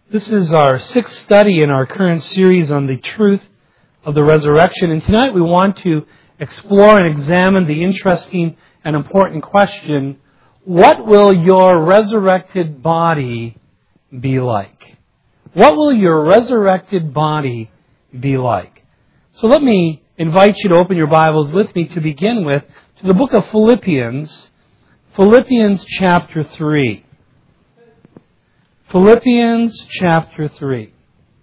This is our sixth study in our current series on the truth of the resurrection. And tonight we want to explore and examine the interesting and important question, what will your resurrected body be like? What will your resurrected body be like? So let me invite you to open your Bibles with me to begin with to the book of Philippians, Philippians chapter 3. Philippians chapter 3.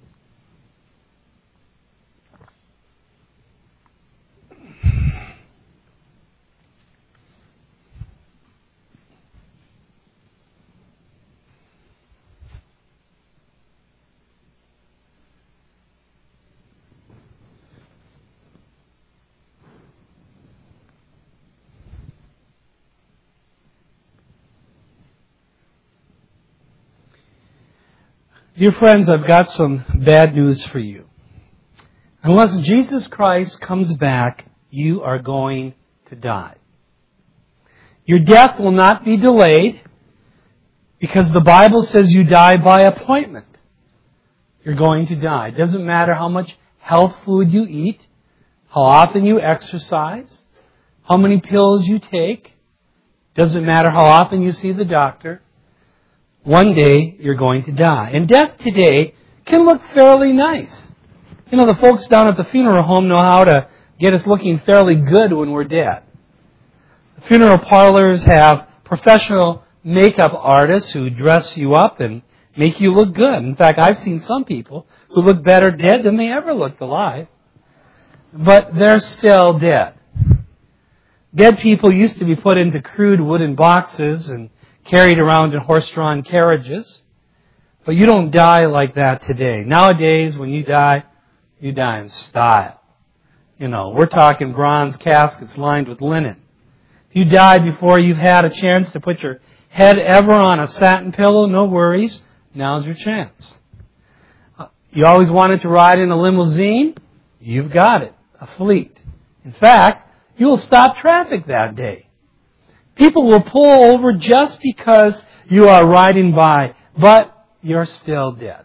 Dear friends, I've got some bad news for you. Unless Jesus Christ comes back, you are going to die. Your death will not be delayed because the Bible says you die by appointment. You're going to die. It doesn't matter how much health food you eat, how often you exercise, how many pills you take. It doesn't matter how often you see the doctor. One day, you're going to die. And death today can look fairly nice. You know, the folks down at the funeral home know how to get us looking fairly good when we're dead. The funeral parlors have professional makeup artists who dress you up and make you look good. In fact, I've seen some people who look better dead than they ever looked alive. But they're still dead. Dead people used to be put into crude wooden boxes and carried around in horse-drawn carriages. But you don't die like that today. Nowadays, when you die in style. You know, we're talking bronze caskets lined with linen. If you die before you've had a chance to put your head ever on a satin pillow, no worries. Now's your chance. You always wanted to ride in a limousine? You've got it. A fleet. In fact, you will stop traffic that day. People will pull over just because you are riding by, but you're still dead.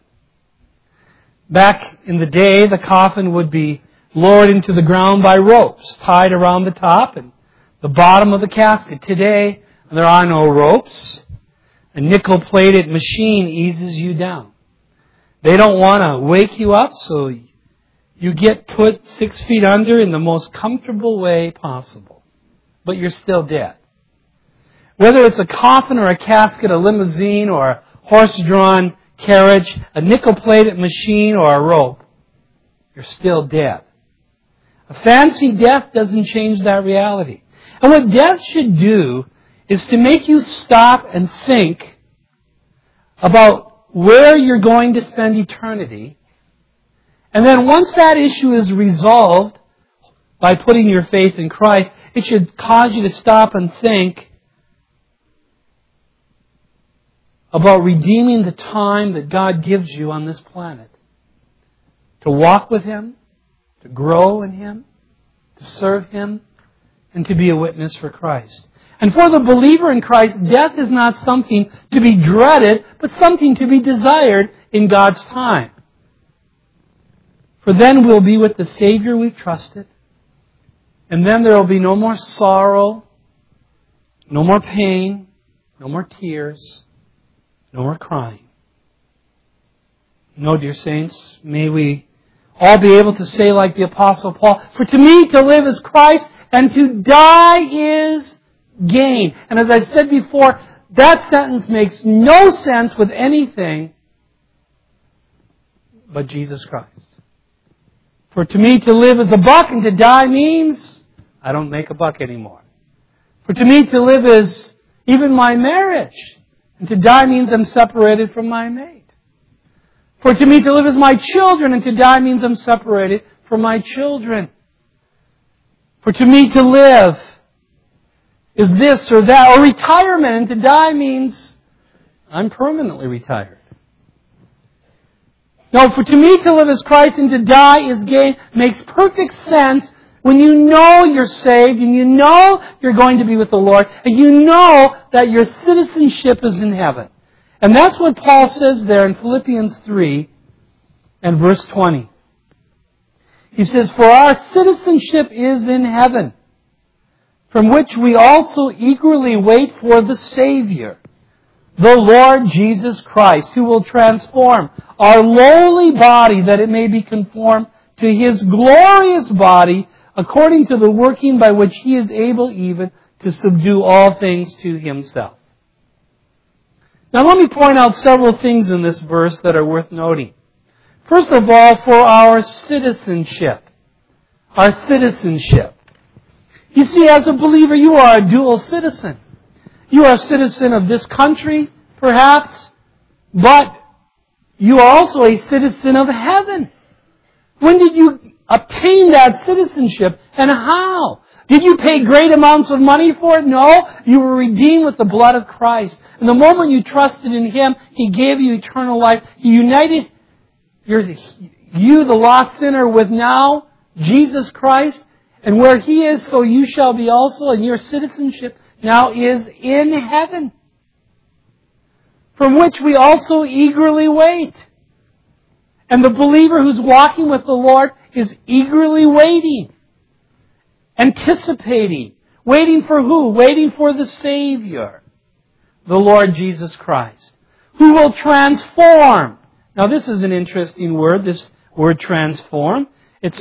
Back in the day, the coffin would be lowered into the ground by ropes tied around the top and the bottom of the casket. Today, there are no ropes. A nickel-plated machine eases you down. They don't want to wake you up, so you get put 6 feet under in the most comfortable way possible. But you're still dead. Whether it's a coffin or a casket, a limousine or a horse-drawn carriage, a nickel-plated machine or a rope, you're still dead. A fancy death doesn't change that reality. And what death should do is to make you stop and think about where you're going to spend eternity. And then once that issue is resolved by putting your faith in Christ, it should cause you to stop and think about redeeming the time that God gives you on this planet. To walk with Him, to grow in Him, to serve Him, and to be a witness for Christ. And for the believer in Christ, death is not something to be dreaded, but something to be desired in God's time. For then we'll be with the Savior we've trusted, and then there will be no more sorrow, no more pain, no more tears, no more crying. No, dear saints, may we all be able to say like the Apostle Paul, for to me to live is Christ and to die is gain. And as I said before, that sentence makes no sense with anything but Jesus Christ. For to me to live is a buck and to die means I don't make a buck anymore. For to me to live is even my marriage. And to die means I'm separated from my mate. For to me to live is my children, and to die means I'm separated from my children. For to me to live is this or that, or retirement, and to die means I'm permanently retired. No, for to me to live is Christ and to die is gain makes perfect sense when you know you're saved and you know you're going to be with the Lord and you know that your citizenship is in heaven. And that's what Paul says there in Philippians 3 and verse 20. He says, "For our citizenship is in heaven, from which we also eagerly wait for the Savior, the Lord Jesus Christ, who will transform our lowly body that it may be conformed to His glorious body, according to the working by which He is able even to subdue all things to Himself." Now let me point out several things in this verse that are worth noting. First of all, for our citizenship. Our citizenship. You see, as a believer, you are a dual citizen. You are a citizen of this country, perhaps, but you are also a citizen of heaven. When did you obtain that citizenship, and how? Did you pay great amounts of money for it? No. You were redeemed with the blood of Christ. And the moment you trusted in Him, He gave you eternal life. He united you, the lost sinner, with now Jesus Christ. And where He is, so you shall be also. And your citizenship now is in heaven, from which we also eagerly wait. And the believer who's walking with the Lord is eagerly waiting, anticipating. Waiting for who? Waiting for the Savior, the Lord Jesus Christ, who will transform. Now this is an interesting word, this word transform. It's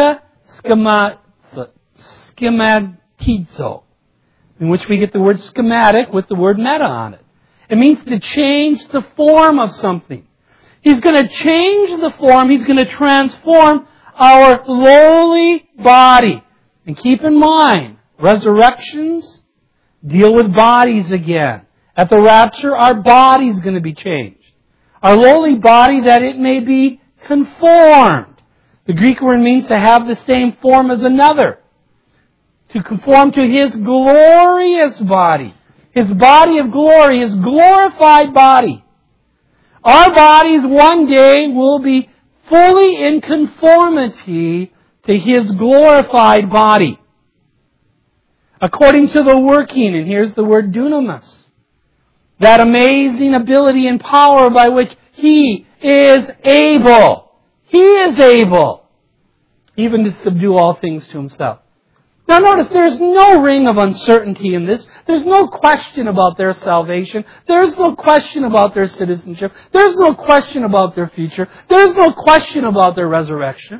schematizo, in which we get the word schematic with the word meta on it. It means to change the form of something. He's going to change the form. He's going to transform our lowly body. And keep in mind, resurrections deal with bodies again. At the rapture, our body's going to be changed. Our lowly body, that it may be conformed. The Greek word means to have the same form as another. To conform to His glorious body. His body of glory, His glorified body. Our bodies one day will be fully in conformity to His glorified body. According to the working, and here's the word dunamis, that amazing ability and power by which He is able. He is able even to subdue all things to Himself. Now notice, there's no ring of uncertainty in this. There's no question about their salvation. There's no question about their citizenship. There's no question about their future. There's no question about their resurrection.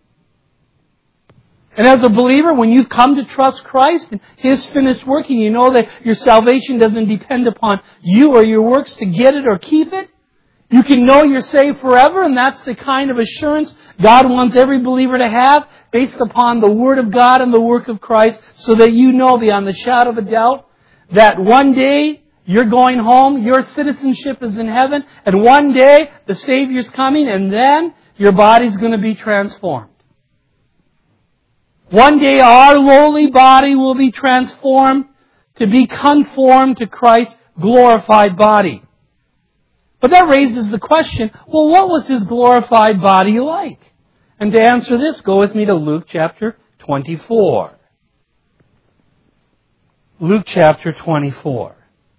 And as a believer, when you've come to trust Christ and His finished work, and you know that your salvation doesn't depend upon you or your works to get it or keep it, you can know you're saved forever, and that's the kind of assurance God wants every believer to have based upon the Word of God and the work of Christ, so that you know beyond the shadow of a doubt that one day you're going home, your citizenship is in heaven, and one day the Savior's coming, and then your body's going to be transformed. One day our lowly body will be transformed to be conformed to Christ's glorified body. But that raises the question, well, what was His glorified body like? And to answer this, go with me to Luke chapter 24. Luke chapter 24.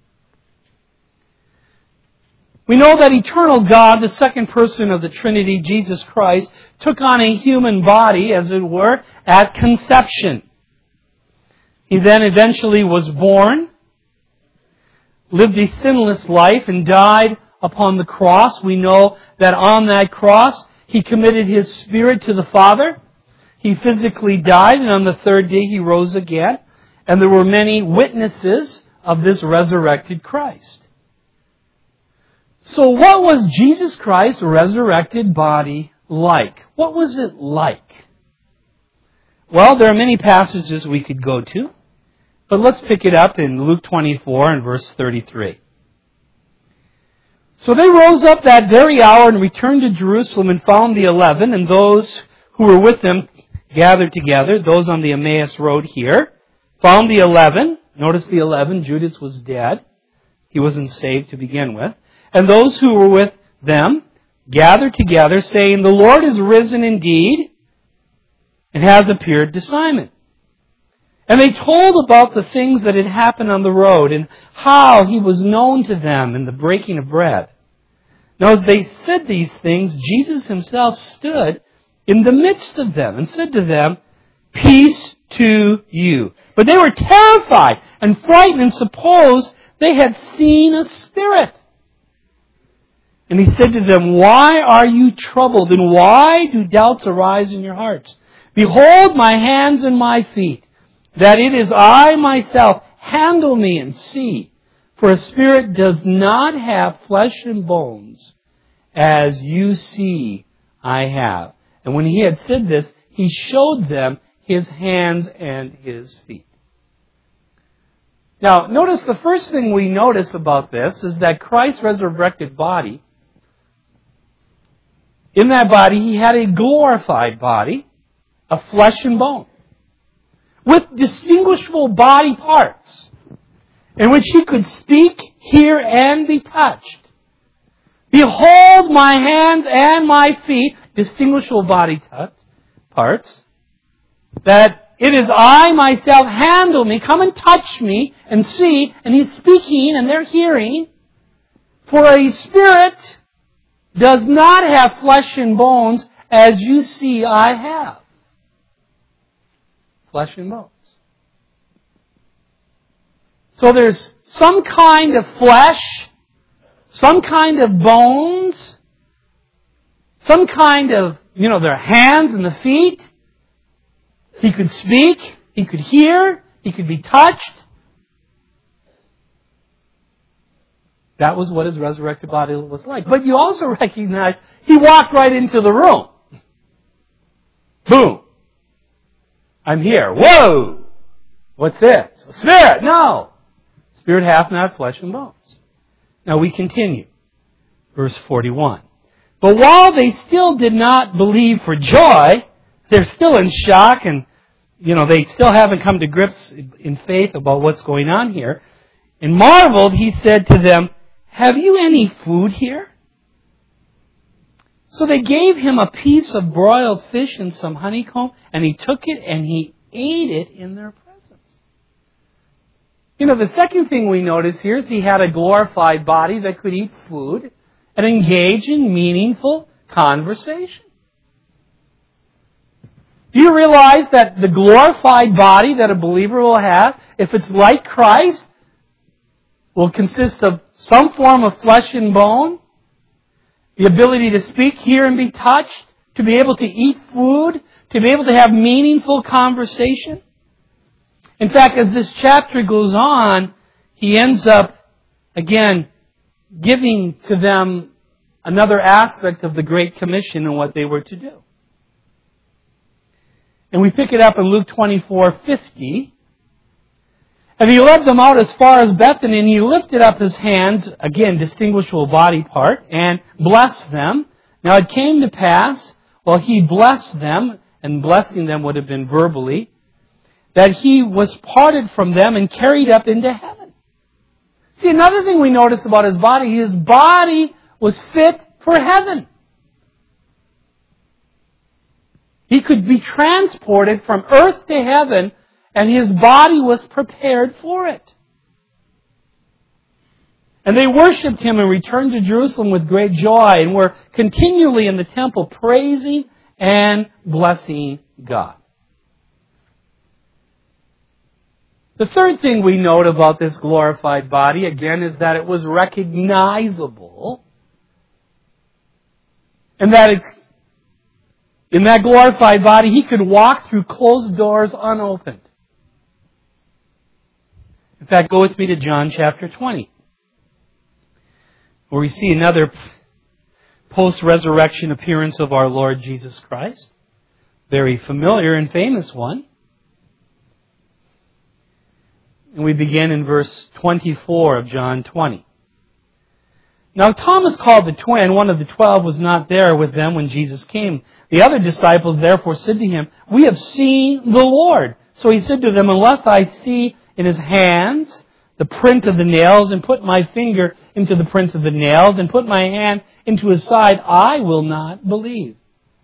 We know that eternal God, the second person of the Trinity, Jesus Christ, took on a human body, as it were, at conception. He then eventually was born, lived a sinless life, and died upon the cross. We know that on that cross, He committed His spirit to the Father. He physically died, and on the third day He rose again. And there were many witnesses of this resurrected Christ. So what was Jesus Christ's resurrected body like? What was it like? Well, there are many passages we could go to, but let's pick it up in Luke 24 and verse 33. So they rose up that very hour and returned to Jerusalem and found the 11, and those who were with them gathered together, those on the Emmaus road here, found the 11. Notice the 11, Judas was dead. He wasn't saved to begin with. And those who were with them gathered together, saying, "The Lord is risen indeed, and has appeared to Simon." And they told about the things that had happened on the road and how He was known to them in the breaking of bread. Now, as they said these things, Jesus Himself stood in the midst of them and said to them, "Peace to you." But they were terrified and frightened and supposed they had seen a spirit. And He said to them, "Why are you troubled, and why do doubts arise in your hearts? Behold my hands and my feet, that it is I myself. Handle me and see. For a spirit does not have flesh and bones, as you see I have." And when He had said this, He showed them His hands and His feet. Now, notice the first thing we notice about this is that Christ's resurrected body, in that body, He had a glorified body of flesh and bone, with distinguishable body parts, in which He could speak, hear, and be touched. "Behold my hands and my feet," distinguishable body parts, "that it is I myself. Handle me, come and touch me, and see." And He's speaking, and they're hearing. "For a spirit does not have flesh and bones, as you see I have." Flesh and bones. So there's some kind of flesh, some kind of bones, some kind of, their hands and the feet. He could speak, He could hear, He could be touched. That was what His resurrected body was like. But you also recognize He walked right into the room. Boom. "I'm here." Whoa! What's this? A spirit? No. "Spirit hath not flesh and bones." Now we continue. Verse 41. But while they still did not believe for joy, they're still in shock and, they still haven't come to grips in faith about what's going on here. And marveled, He said to them, "Have you any food here?" So they gave Him a piece of broiled fish and some honeycomb, and He took it and He ate it in their presence. The second thing we notice here is He had a glorified body that could eat food and engage in meaningful conversation. Do you realize that the glorified body that a believer will have, if it's like Christ, will consist of some form of flesh and bone, the ability to speak, hear, and be touched, to be able to eat food, to be able to have meaningful conversation? In fact, as this chapter goes on, He ends up, again, giving to them another aspect of the Great Commission and what they were to do. And we pick it up in Luke 24:50. "And He led them out as far as Bethany, and He lifted up His hands," again, distinguishable body part, "and blessed them. Now it came to pass, while He blessed them," and blessing them would have been verbally, "that He was parted from them and carried up into heaven." See, another thing we notice about His body was fit for heaven. He could be transported from earth to heaven, and His body was prepared for it. And they worshipped Him and returned to Jerusalem with great joy, and were continually in the temple praising and blessing God. The third thing we note about this glorified body, again, is that it was recognizable, and that in that glorified body, He could walk through closed doors unopened. In fact, go with me to John chapter 20, where we see another post-resurrection appearance of our Lord Jesus Christ. Very familiar and famous one. And we begin in verse 24 of John 20. "Now Thomas, called the twin, one of the 12, was not there with them when Jesus came. The other disciples therefore said to Him, 'We have seen the Lord.' So He said to them, 'Unless I see in His hands the print of the nails, and put my finger into the print of the nails, and put my hand into His side, I will not believe.'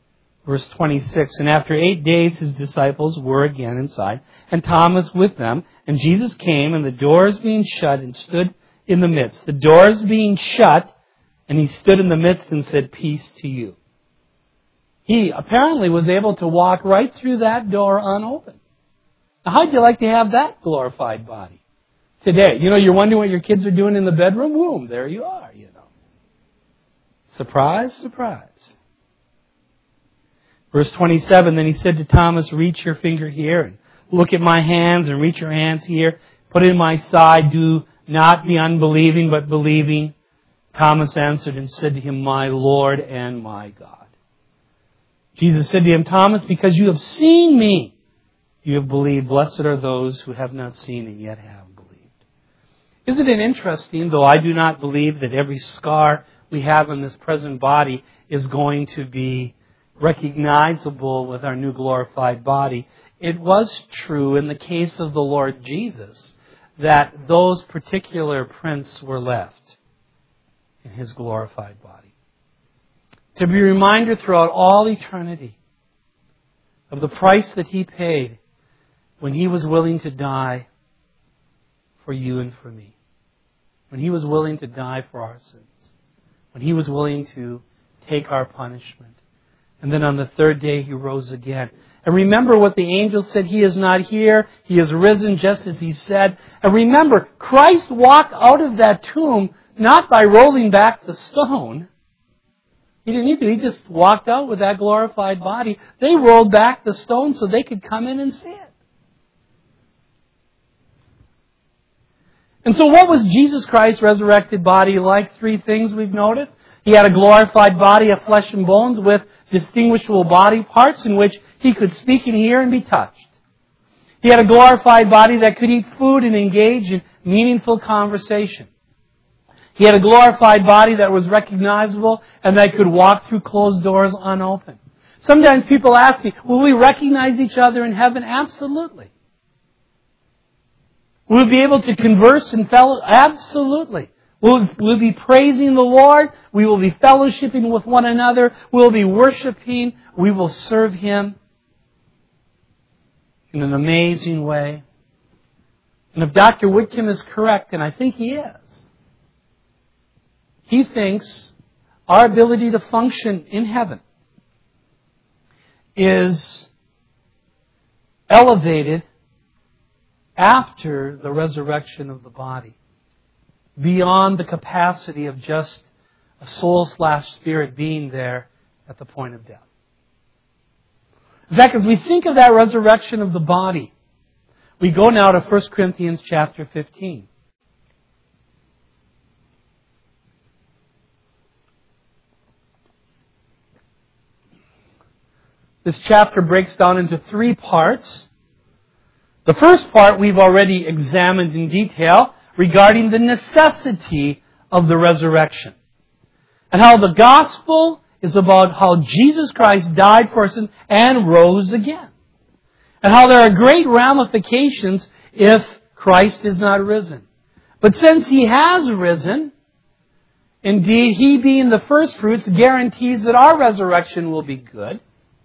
Verse 26, and after 8 days his disciples were again inside, and Thomas with them. And Jesus came, and the doors being shut, and stood in the midst. The doors being shut, and he stood in the midst and said, peace to you. He apparently was able to walk right through that door unopened. Now, how'd you like to have that glorified body today? You know, you're wondering what your kids are doing in the bedroom? Boom, there you are, you know. Surprise, surprise. Verse 27, then he said to Thomas, reach your finger here and look at my hands, and reach your hands here. Put it in my side. Do not be unbelieving, but believing. Thomas answered and said to him, my Lord and my God. Jesus said to him, Thomas, because you have seen me, you have believed. Blessed are those who have not seen and yet have believed. Isn't it interesting, though I do not believe that every scar we have in this present body is going to be recognizable with our new glorified body, it was true in the case of the Lord Jesus that those particular prints were left in His glorified body. To be reminded throughout all eternity of the price that He paid when He was willing to die for you and for me. When He was willing to die for our sins. When He was willing to take our punishment. And then on the third day He rose again. And remember what the angel said, He is not here. He is risen just as He said. And remember, Christ walked out of that tomb not by rolling back the stone. He didn't need to. He just walked out with that glorified body. They rolled back the stone so they could come in and see it. And so what was Jesus Christ's resurrected body like? 3 things we've noticed. He had a glorified body of flesh and bones with distinguishable body parts in which He could speak and hear and be touched. He had a glorified body that could eat food and engage in meaningful conversation. He had a glorified body that was recognizable and that could walk through closed doors unopened. Sometimes people ask me, will we recognize each other in heaven? Absolutely. Will we be able to converse and fellowship? Absolutely. We'll be praising the Lord. We will be fellowshipping with one another. We'll be worshiping. We will serve Him in an amazing way. And if Dr. Whitcomb is correct, and I think he is, he thinks our ability to function in heaven is elevated after the resurrection of the body, beyond the capacity of just a soul/spirit being there at the point of death. In fact, as we think of that resurrection of the body, we go now to 1 Corinthians chapter 15. This chapter breaks down into 3 parts. The first part we've already examined in detail regarding the necessity of the resurrection. And how the gospel is about how Jesus Christ died for us and rose again. And how there are great ramifications if Christ is not risen. But since He has risen, indeed, He being the first fruits guarantees that our resurrection will be good.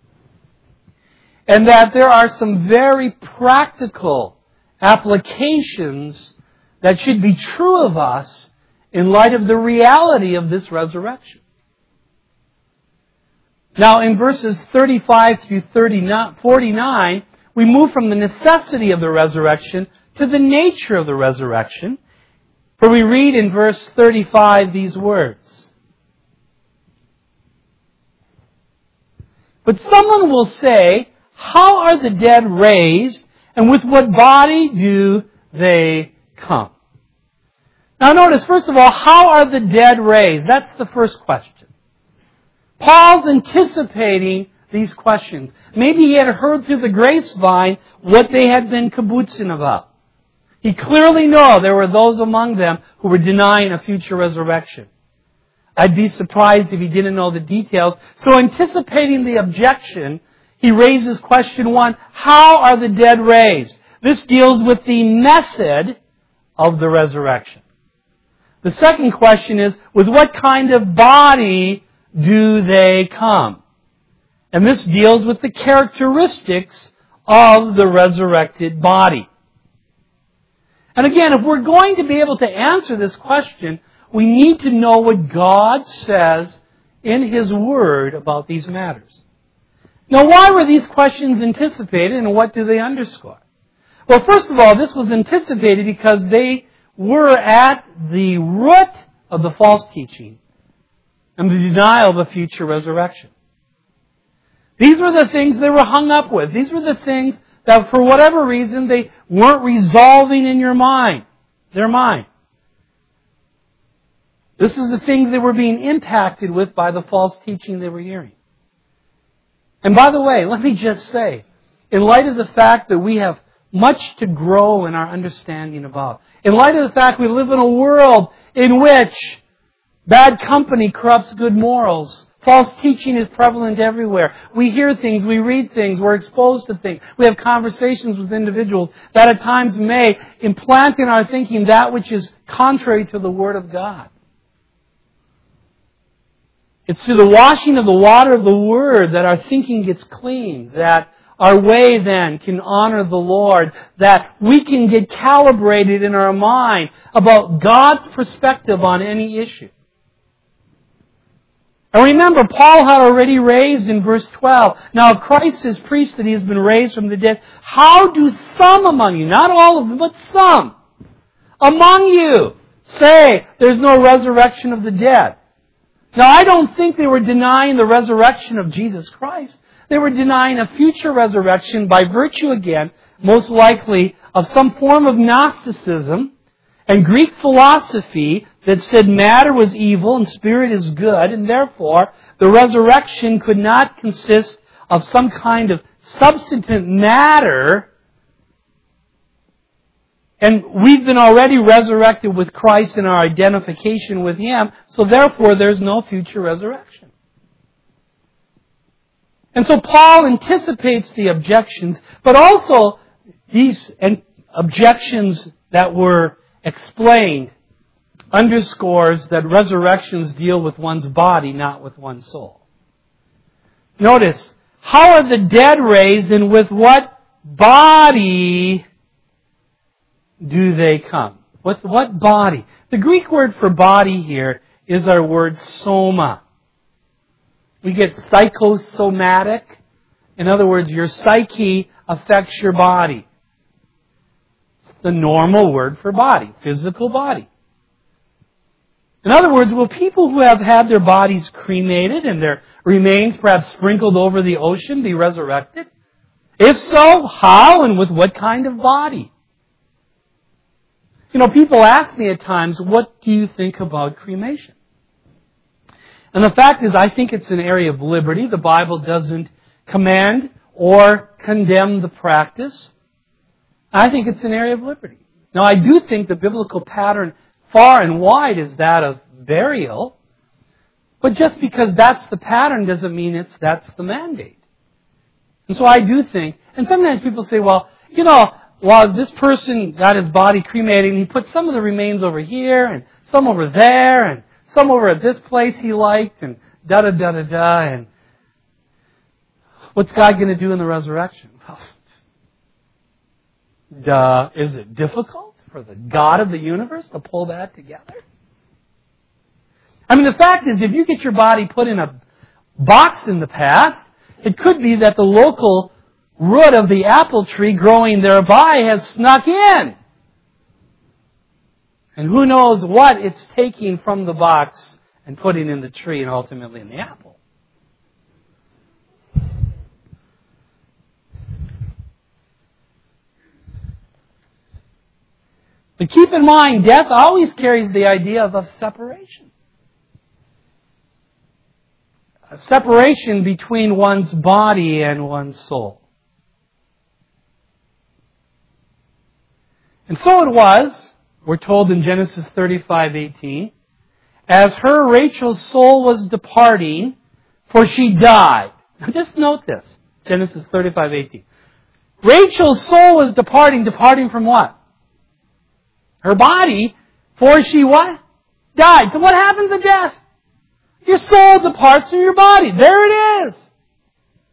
And that there are some very practical applications that should be true of us in light of the reality of this resurrection. Now, in verses 35 through 49, we move from the necessity of the resurrection to the nature of the resurrection. For we read in verse 35 these words. But someone will say, how are the dead raised, and with what body do they come? Now notice, first of all, how are the dead raised? That's the first question. Paul's anticipating these questions. Maybe he had heard through the grapevine what they had been kibbutzing about. He clearly knew there were those among them who were denying a future resurrection. I'd be surprised if he didn't know the details. So anticipating the objection, he raises question 1, how are the dead raised? This deals with the method of the resurrection. The second question is, with what kind of body do they come? And this deals with the characteristics of the resurrected body. And again, if we're going to be able to answer this question, we need to know what God says in His Word about these matters. Now, why were these questions anticipated, and what do they underscore? Well, first of all, this was anticipated because they were at the root of the false teaching and the denial of a future resurrection. These were the things they were hung up with. These were the things that for whatever reason they weren't resolving in their mind. This is the things they were being impacted with by the false teaching they were hearing. And by the way, let me just say, in light of the fact that we have much to grow in our understanding about, in light of the fact we live in a world in which bad company corrupts good morals, false teaching is prevalent everywhere. We hear things, we read things, we're exposed to things. We have conversations with individuals that at times may implant in our thinking that which is contrary to the Word of God. It's through the washing of the water of the Word that our thinking gets clean, that our way then can honor the Lord, that we can get calibrated in our mind about God's perspective on any issue. And remember, Paul had already raised in verse 12, now if Christ has preached that He has been raised from the dead, how do some among you, not all of them, but some among you, say there's no resurrection of the dead? Now, I don't think they were denying the resurrection of Jesus Christ. They were denying a future resurrection by virtue, again, most likely, of some form of Gnosticism and Greek philosophy that said matter was evil and spirit is good, and therefore the resurrection could not consist of some kind of substantive matter. And we've been already resurrected with Christ in our identification with Him, so therefore there's no future resurrection. And so Paul anticipates the objections, but also these objections that were explained underscores that resurrections deal with one's body, not with one's soul. Notice, how are the dead raised, and with what body do they come? With what body? The Greek word for body here is our word soma. We get psychosomatic. In other words, your psyche affects your body. It's the normal word for body, physical body. In other words, will people who have had their bodies cremated and their remains perhaps sprinkled over the ocean be resurrected? If so, how and with what kind of body? You know, people ask me at times, what do you think about cremation? And the fact is, I think it's an area of liberty. The Bible doesn't command or condemn the practice. I think it's an area of liberty. Now, I do think the biblical pattern far and wide is that of burial. But just because that's the pattern doesn't mean that's the mandate. And so I do think, and sometimes people say, well, you know, this person got his body cremated and he put some of the remains over here and some over there and some over at this place he liked and da-da-da-da-da. And what's God going to do in the resurrection? Well, is it difficult for the God of the universe to pull that together? I mean, the fact is, if you get your body put in a box in the past, it could be that the local root of the apple tree growing thereby has snuck in. And who knows what it's taking from the box and putting in the tree and ultimately in the apple. But keep in mind, death always carries the idea of a separation. A separation between one's body and one's soul. And so it was, we're told in Genesis 35:18, as her, Rachel's soul was departing, for she died. Now just note this, Genesis 35:18. Rachel's soul was departing from what? Her body, for she what? Died. So what happens at death? Your soul departs from your body. There it is.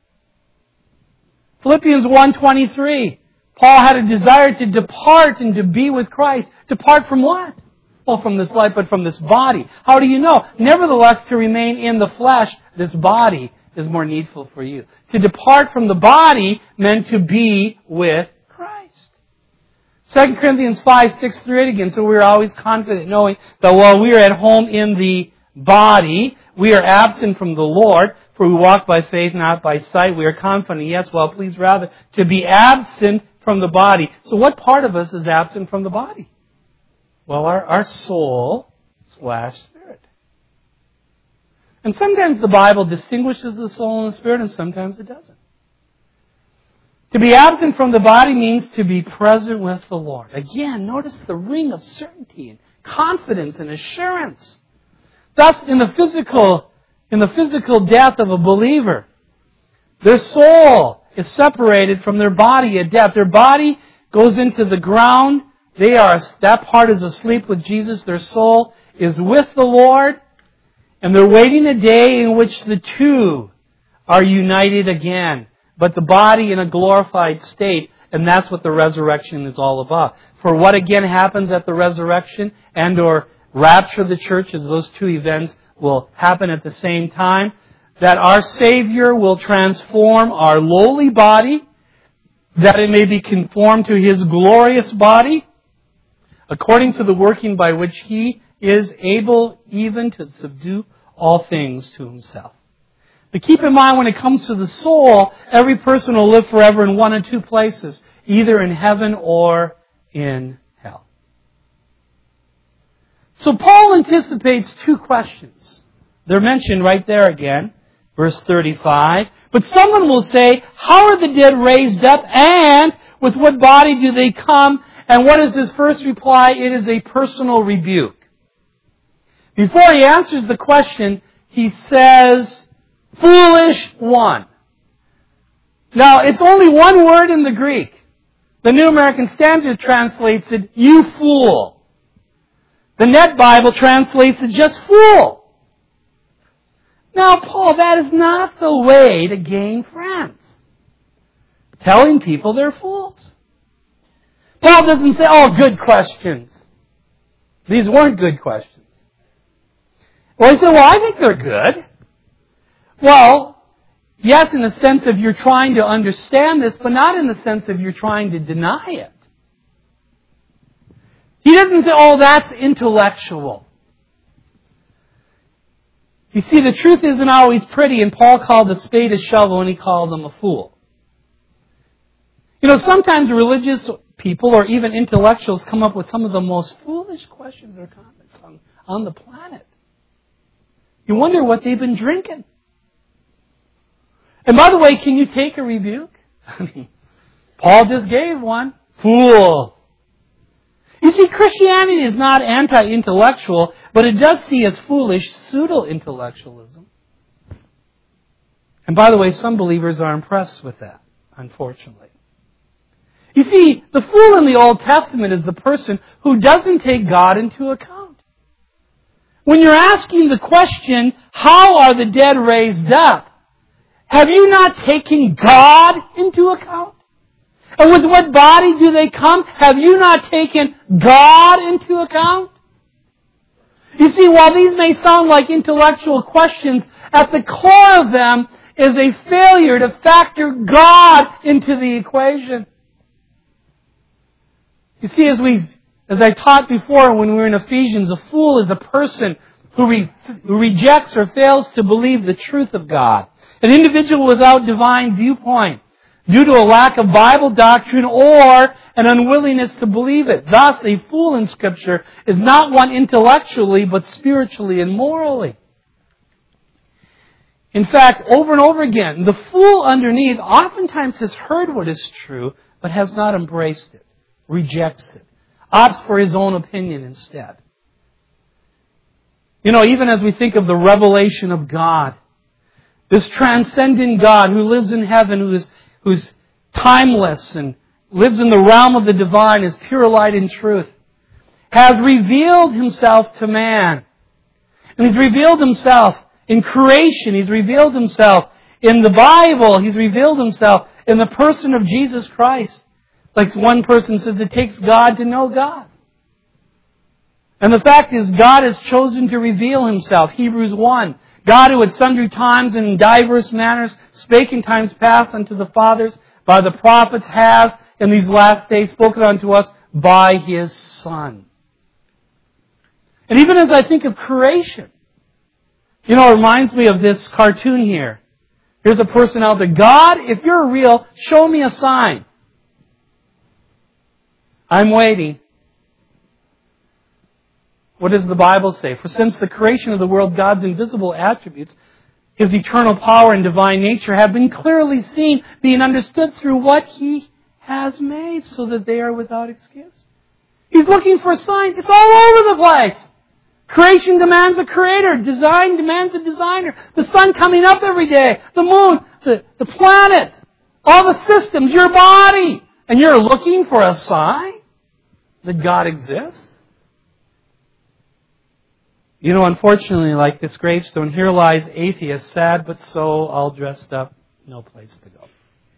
Philippians 1:23. Paul had a desire to depart and to be with Christ. Depart from what? Well, from this life, but from this body. How do you know? Nevertheless, to remain in the flesh, this body is more needful for you. To depart from the body meant to be with Christ. 2 Corinthians 5:6-8 again. So we're always confident knowing that while we are at home in the body, we are absent from the Lord, for we walk by faith, not by sight. We are confident, yes, well, please rather, to be absent from the body. So what part of us is absent from the body? Well, our soul/spirit. And sometimes the Bible distinguishes the soul and the spirit, and sometimes it doesn't. To be absent from the body means to be present with the Lord. Again, notice the ring of certainty and confidence and assurance. Thus, in the physical death of a believer, their soul is separated from their body at death. Their body goes into the ground. That part is asleep with Jesus. Their soul is with the Lord. And they're waiting a day in which the two are united again. But the body in a glorified state. And that's what the resurrection is all about. For what again happens at the resurrection and or rapture of the church, as those two events will happen at the same time, that our Savior will transform our lowly body, that it may be conformed to His glorious body, according to the working by which He is able even to subdue all things to Himself. But keep in mind, when it comes to the soul, every person will live forever in one of two places, either in heaven or in hell. So Paul anticipates two questions. They're mentioned right there again, verse 35. But someone will say, how are the dead raised up, and with what body do they come? And what is his first reply? It is a personal rebuke. Before he answers the question, he says, foolish one. Now, it's only one word in the Greek. The New American Standard translates it, you fool. The Net Bible translates it just fool. Now, Paul, that is not the way to gain friends. Telling people they're fools. Paul doesn't say, oh, good questions. These weren't good questions. Well, he said, well, I think they're good. Well, yes, in the sense of you're trying to understand this, but not in the sense of you're trying to deny it. He doesn't say, oh, that's intellectual. You see, the truth isn't always pretty, and Paul called a spade a shovel, and he called them a fool. You know, sometimes religious people or even intellectuals come up with some of the most foolish questions or comments on the planet. You wonder what they've been drinking. And by the way, can you take a rebuke? I mean, Paul just gave one. Fool. You see, Christianity is not anti-intellectual, but it does see as foolish pseudo-intellectualism. And by the way, some believers are impressed with that, unfortunately. You see, the fool in the Old Testament is the person who doesn't take God into account. When you're asking the question, how are the dead raised up? Have you not taken God into account? And with what body do they come? Have you not taken God into account? You see, while these may sound like intellectual questions, at the core of them is a failure to factor God into the equation. You see, as I taught before when we were in Ephesians, a fool is a person who rejects or fails to believe the truth of God. An individual without divine viewpoint, due to a lack of Bible doctrine or an unwillingness to believe it. Thus, a fool in Scripture is not one intellectually, but spiritually and morally. In fact, over and over again, the fool underneath oftentimes has heard what is true, but has not embraced it, rejects it, opts for his own opinion instead. You know, even as we think of the revelation of God, this transcendent God who lives in heaven, who's timeless and lives in the realm of the divine, is pure light and truth, has revealed Himself to man. And He's revealed Himself in creation. He's revealed Himself in the Bible. He's revealed Himself in the person of Jesus Christ. Like one person says, it takes God to know God. And the fact is, God has chosen to reveal Himself. Hebrews 1. God who at sundry times and in diverse manners spake in times past unto the fathers by the prophets has in these last days spoken unto us by His Son. And even as I think of creation, it reminds me of this cartoon here. Here's a person out there. God, if you're real, show me a sign. I'm waiting. What does the Bible say? For since the creation of the world, God's invisible attributes, His eternal power and divine nature have been clearly seen, being understood through what He has made, so that they are without excuse. He's looking for a sign. It's all over the place. Creation demands a creator. Design demands a designer. The sun coming up every day. The moon. The planet. All the systems. Your body. And you're looking for a sign that God exists? Unfortunately, like this gravestone, here lies atheist, sad but so, all dressed up, no place to go.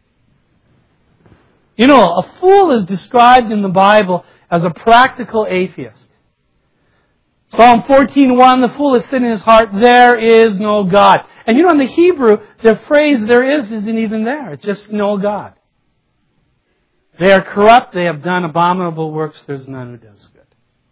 A fool is described in the Bible as a practical atheist. Psalm 14:1, the fool has said in his heart, there is no God. And in the Hebrew, the phrase there isn't even there. It's just no God. They are corrupt, they have done abominable works, there's none who does good.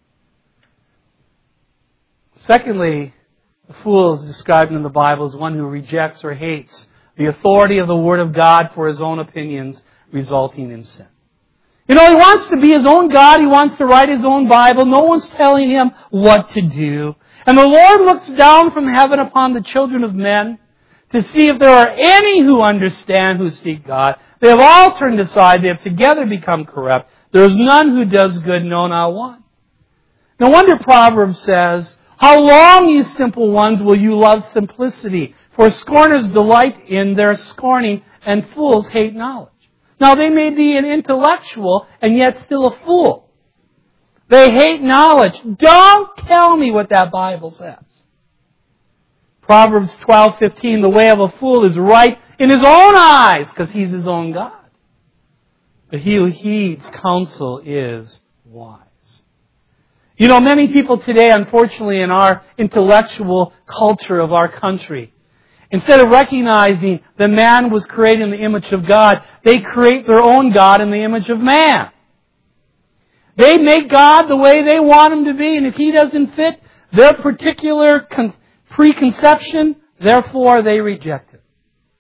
Secondly, the fool is described in the Bible as one who rejects or hates the authority of the Word of God for his own opinions, resulting in sin. He wants to be his own God. He wants to write his own Bible. No one's telling him what to do. And the Lord looks down from heaven upon the children of men to see if there are any who understand, who seek God. They have all turned aside. They have together become corrupt. There is none who does good, no, not one. No wonder Proverbs says, how long, you simple ones, will you love simplicity? For scorners delight in their scorning, and fools hate knowledge. Now, they may be an intellectual and yet still a fool. They hate knowledge. Don't tell me what that Bible says. Proverbs 12:15, the way of a fool is right in his own eyes, because he's his own God. But he who heeds counsel is wise. Many people today, unfortunately, in our intellectual culture of our country, instead of recognizing that man was created in the image of God, they create their own God in the image of man. They make God the way they want Him to be, and if He doesn't fit their particular preconception, therefore they reject it.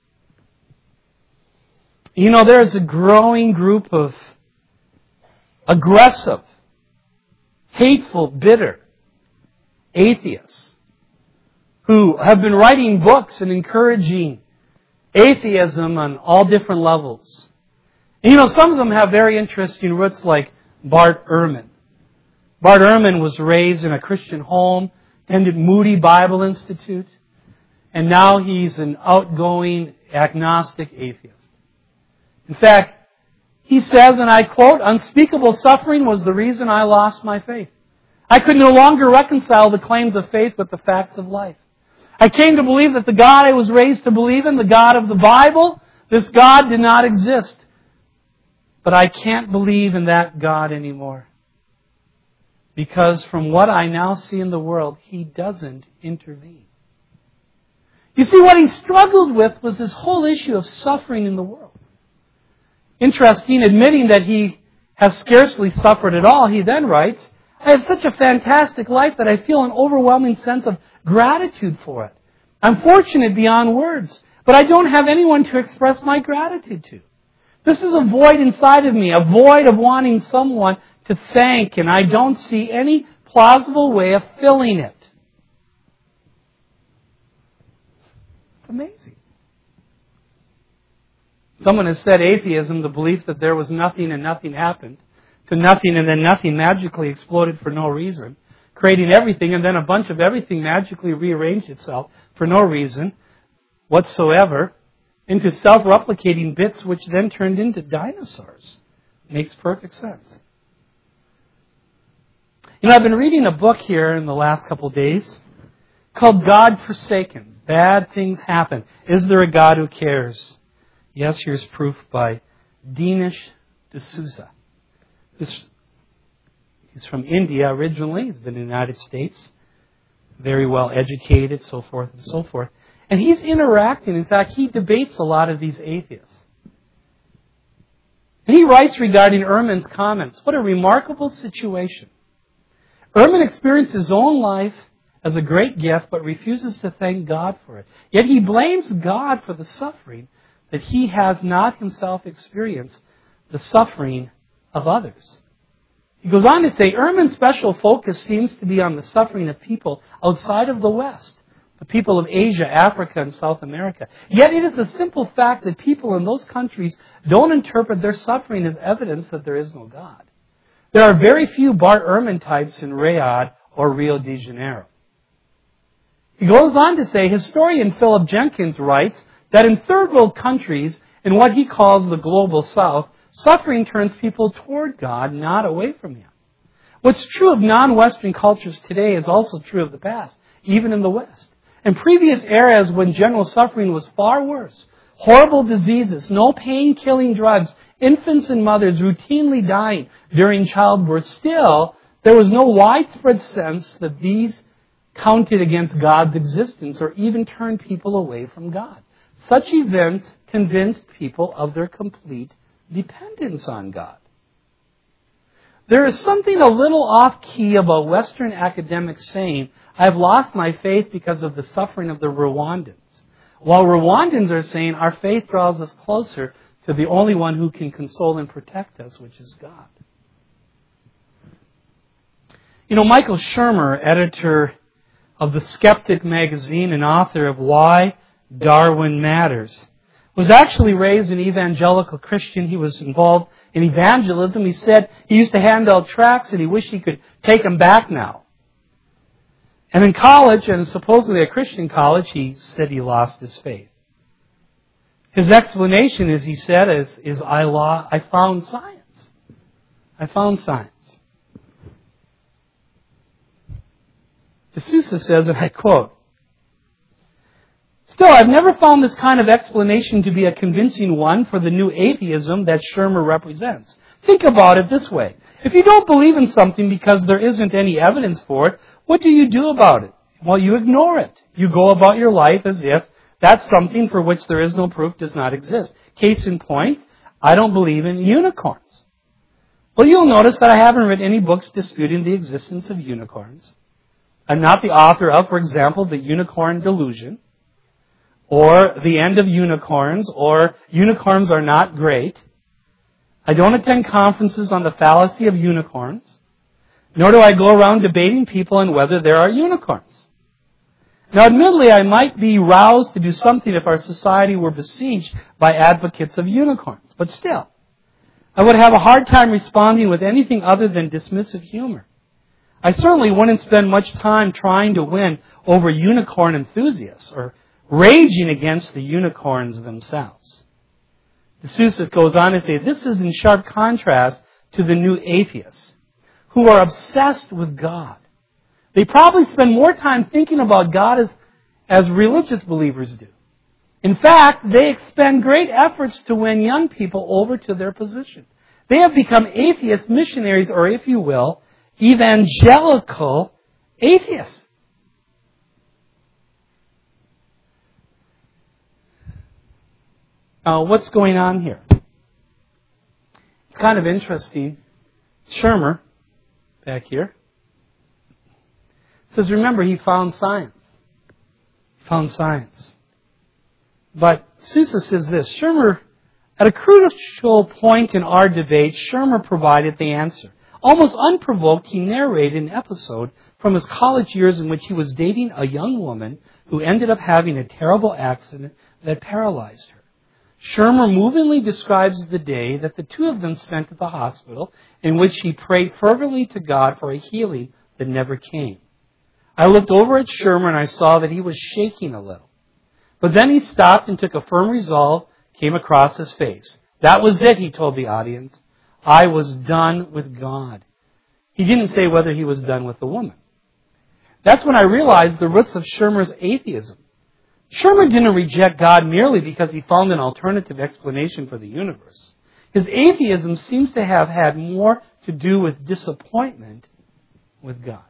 There's a growing group of aggressive, hateful, bitter atheists who have been writing books and encouraging atheism on all different levels. And some of them have very interesting roots, like Bart Ehrman. Bart Ehrman was raised in a Christian home, attended Moody Bible Institute, and now he's an outgoing agnostic atheist. In fact, he says, and I quote, unspeakable suffering was the reason I lost my faith. I could no longer reconcile the claims of faith with the facts of life. I came to believe that the God I was raised to believe in, the God of the Bible, this God did not exist. But I can't believe in that God anymore. Because from what I now see in the world, He doesn't intervene. You see, what he struggled with was this whole issue of suffering in the world. Interesting, admitting that he has scarcely suffered at all, he then writes, I have such a fantastic life that I feel an overwhelming sense of gratitude for it. I'm fortunate beyond words, but I don't have anyone to express my gratitude to. This is a void inside of me, a void of wanting someone to thank, and I don't see any plausible way of filling it. It's amazing. Someone has said atheism, the belief that there was nothing and nothing happened, to nothing and then nothing magically exploded for no reason, creating everything and then a bunch of everything magically rearranged itself for no reason whatsoever into self-replicating bits which then turned into dinosaurs. Makes perfect sense. I've been reading a book here in the last couple of days called God Forsaken. Bad things happen. Is there a God who cares? Yes, here's proof by Dinesh D'Souza. He's from India originally. He's been in the United States. Very well educated, so forth and so forth. And he's interacting. In fact, he debates a lot of these atheists. And he writes regarding Ehrman's comments, what a remarkable situation. Ehrman experienced his own life as a great gift, but refuses to thank God for it. Yet he blames God for the suffering that he has not himself experienced, the suffering of others. He goes on to say, Ehrman's special focus seems to be on the suffering of people outside of the West, the people of Asia, Africa, and South America. Yet it is the simple fact that people in those countries don't interpret their suffering as evidence that there is no God. There are very few Bart Ehrman types in Riyadh or Rio de Janeiro. He goes on to say, historian Philip Jenkins writes that in third world countries, in what he calls the global south, suffering turns people toward God, not away from Him. What's true of non-Western cultures today is also true of the past, even in the West. In previous eras when general suffering was far worse, horrible diseases, no pain-killing drugs, infants and mothers routinely dying during childbirth, still, there was no widespread sense that these counted against God's existence or even turned people away from God. Such events convinced people of their complete dependence on God. There is something a little off-key about Western academics saying, I've lost my faith because of the suffering of the Rwandans, while Rwandans are saying our faith draws us closer to the only one who can console and protect us, which is God. You know, Michael Shermer, editor of The Skeptic magazine and author of Why Darwin Matters, was actually raised an evangelical Christian. He was involved in evangelism. He said he used to hand out tracts and he wished he could take them back now. And in college, and supposedly a Christian college, he said he lost his faith. His explanation, as he said, is I found science. I found science. D'Souza says, and I quote, still, I've never found this kind of explanation to be a convincing one for the new atheism that Shermer represents. Think about it this way. If you don't believe in something because there isn't any evidence for it, what do you do about it? Well, you ignore it. You go about your life as if that something for which there is no proof does not exist. Case in point, I don't believe in unicorns. Well, you'll notice that I haven't read any books disputing the existence of unicorns. I'm not the author of, for example, The Unicorn Delusion, or The End of Unicorns, or Unicorns Are Not Great. I don't attend conferences on the fallacy of unicorns, nor do I go around debating people on whether there are unicorns. Now, admittedly, I might be roused to do something if our society were besieged by advocates of unicorns, but still, I would have a hard time responding with anything other than dismissive humor. I certainly wouldn't spend much time trying to win over unicorn enthusiasts or raging against the unicorns themselves. D'Souza goes on to say, this is in sharp contrast to the new atheists who are obsessed with God. They probably spend more time thinking about God as religious believers do. In fact, they expend great efforts to win young people over to their position. They have become atheist missionaries, or if you will, evangelical atheists. Now, what's going on here? It's kind of interesting. Shermer, back here, says, remember, he found science. He found science. But Sousa says this, Shermer, at a crucial point in our debate, Shermer provided the answer. Almost unprovoked, he narrated an episode from his college years in which he was dating a young woman who ended up having a terrible accident that paralyzed her. Shermer movingly describes the day that the two of them spent at the hospital, in which he prayed fervently to God for a healing that never came. I looked over at Shermer and I saw that he was shaking a little. But then he stopped and took a firm resolve came across his face. That was it, he told the audience. I was done with God. He didn't say whether he was done with the woman. That's when I realized the roots of Shermer's atheism. Shermer didn't reject God merely because he found an alternative explanation for the universe. His atheism seems to have had more to do with disappointment with God.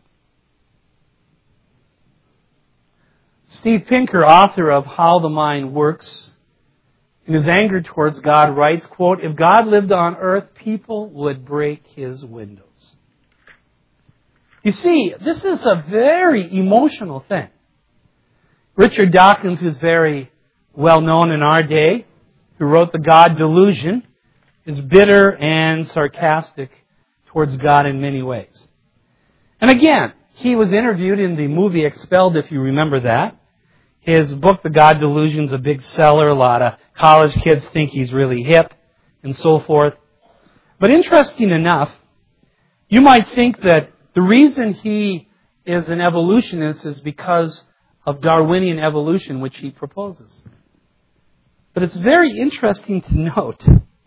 Steve Pinker, author of How the Mind Works, in his anger towards God writes, quote, "If God lived on earth, people would break his windows." You see, this is a very emotional thing. Richard Dawkins, who's very well known in our day, who wrote The God Delusion, is bitter and sarcastic towards God in many ways. And again, he was interviewed in the movie Expelled, if you remember that. His book, The God Delusion, is a big seller. A lot of college kids think he's really hip and so forth. But interesting enough, you might think that the reason he is an evolutionist is because of Darwinian evolution, which he proposes. But it's very interesting to note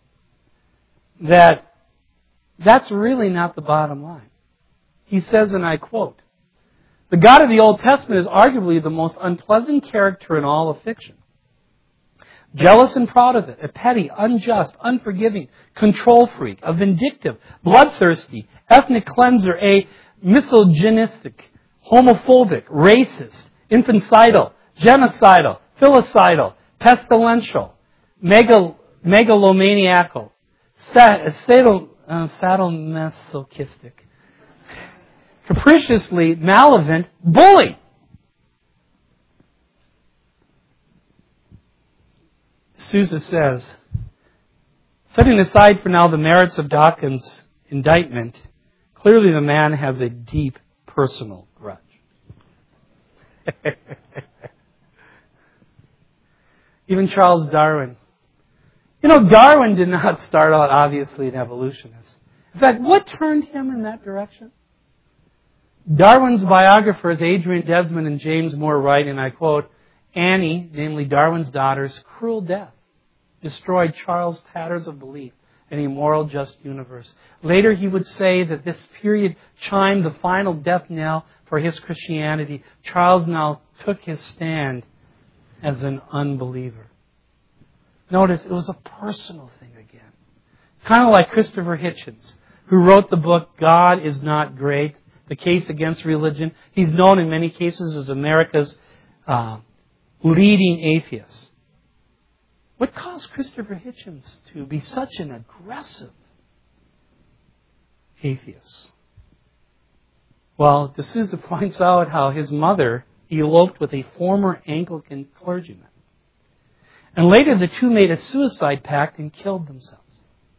that that's really not the bottom line. He says, and I quote, "The God of the Old Testament is arguably the most unpleasant character in all of fiction. Jealous and proud of it, a petty, unjust, unforgiving, control freak, a vindictive, bloodthirsty, ethnic cleanser, a misogynistic, homophobic, racist, infanticidal, genocidal, filicidal, pestilential, megalomaniacal, sadomasochistic, capriciously malevolent bully." Sousa says, setting aside for now the merits of Dawkins' indictment, clearly the man has a deep personal grudge. Even Charles Darwin. You know, Darwin did not start out obviously an evolutionist. In fact, what turned him in that direction? Darwin's biographers, Adrian Desmond and James Moore, write, and I quote, "Annie, namely Darwin's daughter's cruel death, destroyed Charles' patterns of belief in a moral just universe." Later he would say that this period chimed the final death knell for his Christianity. Charles now took his stand as an unbeliever. Notice, it was a personal thing again. Kind of like Christopher Hitchens, who wrote the book, God is Not Great, The Case Against Religion. He's known in many cases as America's leading atheist. What caused Christopher Hitchens to be such an aggressive atheist? Well, D'Souza points out how his mother eloped with a former Anglican clergyman. And later the two made a suicide pact and killed themselves.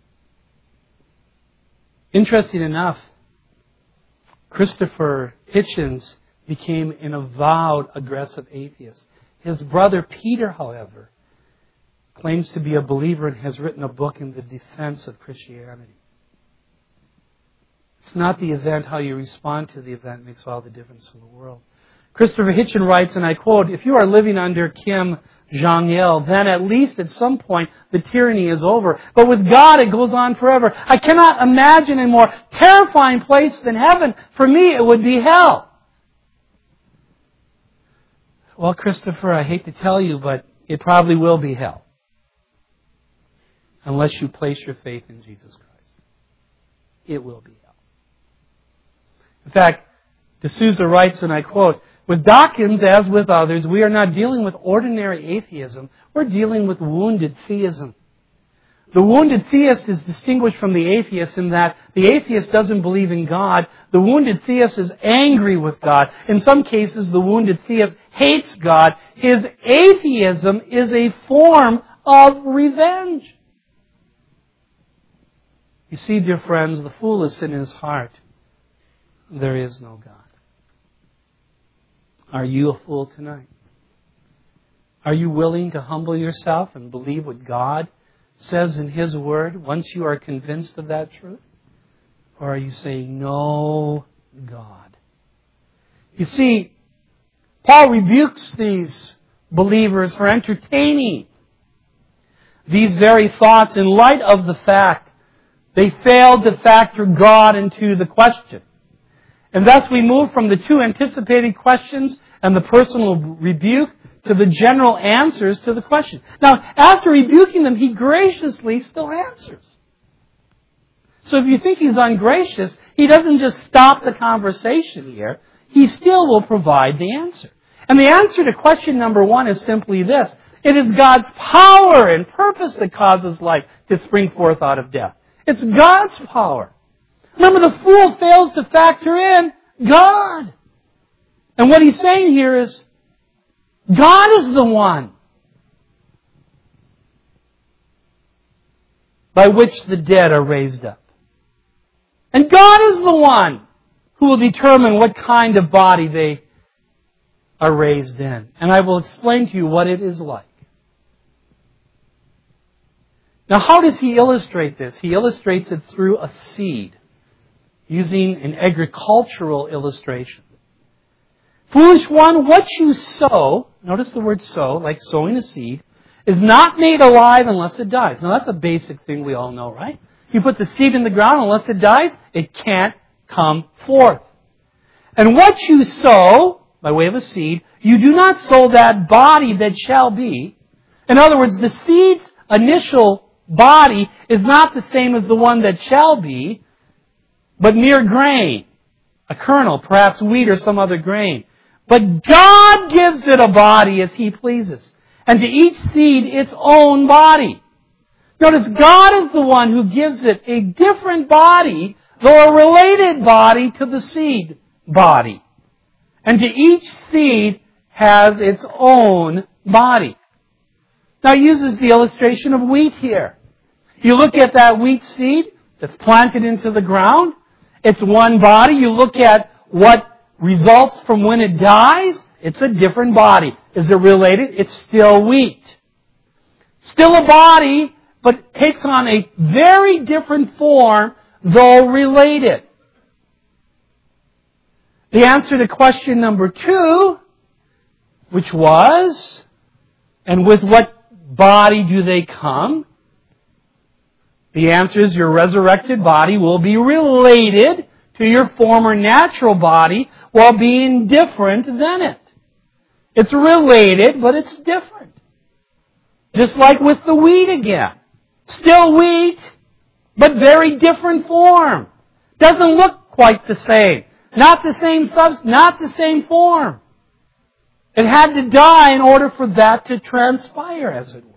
Interesting enough, Christopher Hitchens became an avowed aggressive atheist. His brother Peter, however, claims to be a believer and has written a book in the defense of Christianity. It's not the event, how you respond to the event makes all the difference in the world. Christopher Hitchens writes, and I quote, "If you are living under Kim Jong-il, then at least at some point the tyranny is over. But with God it goes on forever. I cannot imagine a more terrifying place than heaven. For me it would be hell." Well, Christopher, I hate to tell you, but it probably will be hell. Unless you place your faith in Jesus Christ. It will be hell. In fact, D'Souza writes, and I quote, "With Dawkins, as with others, we are not dealing with ordinary atheism. We're dealing with wounded theism. The wounded theist is distinguished from the atheist in that the atheist doesn't believe in God. The wounded theist is angry with God. In some cases, the wounded theist hates God. His atheism is a form of revenge." You see, dear friends, the fool is in his heart. There is no God. Are you a fool tonight? Are you willing to humble yourself and believe what God says in His Word once you are convinced of that truth? Or are you saying, "No, God"? You see, Paul rebukes these believers for entertaining these very thoughts in light of the fact they failed to factor God into the question. And thus we move from the two anticipated questions and the personal rebuke to the general answers to the question. Now, after rebuking them, He graciously still answers. So if you think He's ungracious, He doesn't just stop the conversation here. He still will provide the answer. And the answer to question number 1 is simply this. It is God's power and purpose that causes life to spring forth out of death. It's God's power. Remember, the fool fails to factor in God. And what he's saying here is, God is the one by which the dead are raised up. And God is the one who will determine what kind of body they are raised in. And I will explain to you what it is like. Now, how does He illustrate this? He illustrates it through a seed, using an agricultural illustration. Foolish one, what you sow, notice the word sow, like sowing a seed, is not made alive unless it dies. Now, that's a basic thing we all know, right? You put the seed in the ground, unless it dies, it can't come forth. And what you sow, by way of a seed, you do not sow that body that shall be. In other words, the seed's initial body is not the same as the one that shall be, but mere grain, a kernel, perhaps wheat or some other grain. But God gives it a body as He pleases, and to each seed its own body. Notice, God is the one who gives it a different body, though a related body to the seed body. And to each seed has its own body. Now, He uses the illustration of wheat here. You look at that wheat seed that's planted into the ground. It's one body. You look at what results from when it dies. It's a different body. Is it related? It's still wheat. Still a body, but takes on a very different form, though related. The answer to question number 2, which was, and with what body do they come? The answer is your resurrected body will be related to your former natural body while being different than it. It's related, but it's different. Just like with the wheat again. Still wheat, but very different form. Doesn't look quite the same. Not the same substance, not the same form. It had to die in order for that to transpire, as it were.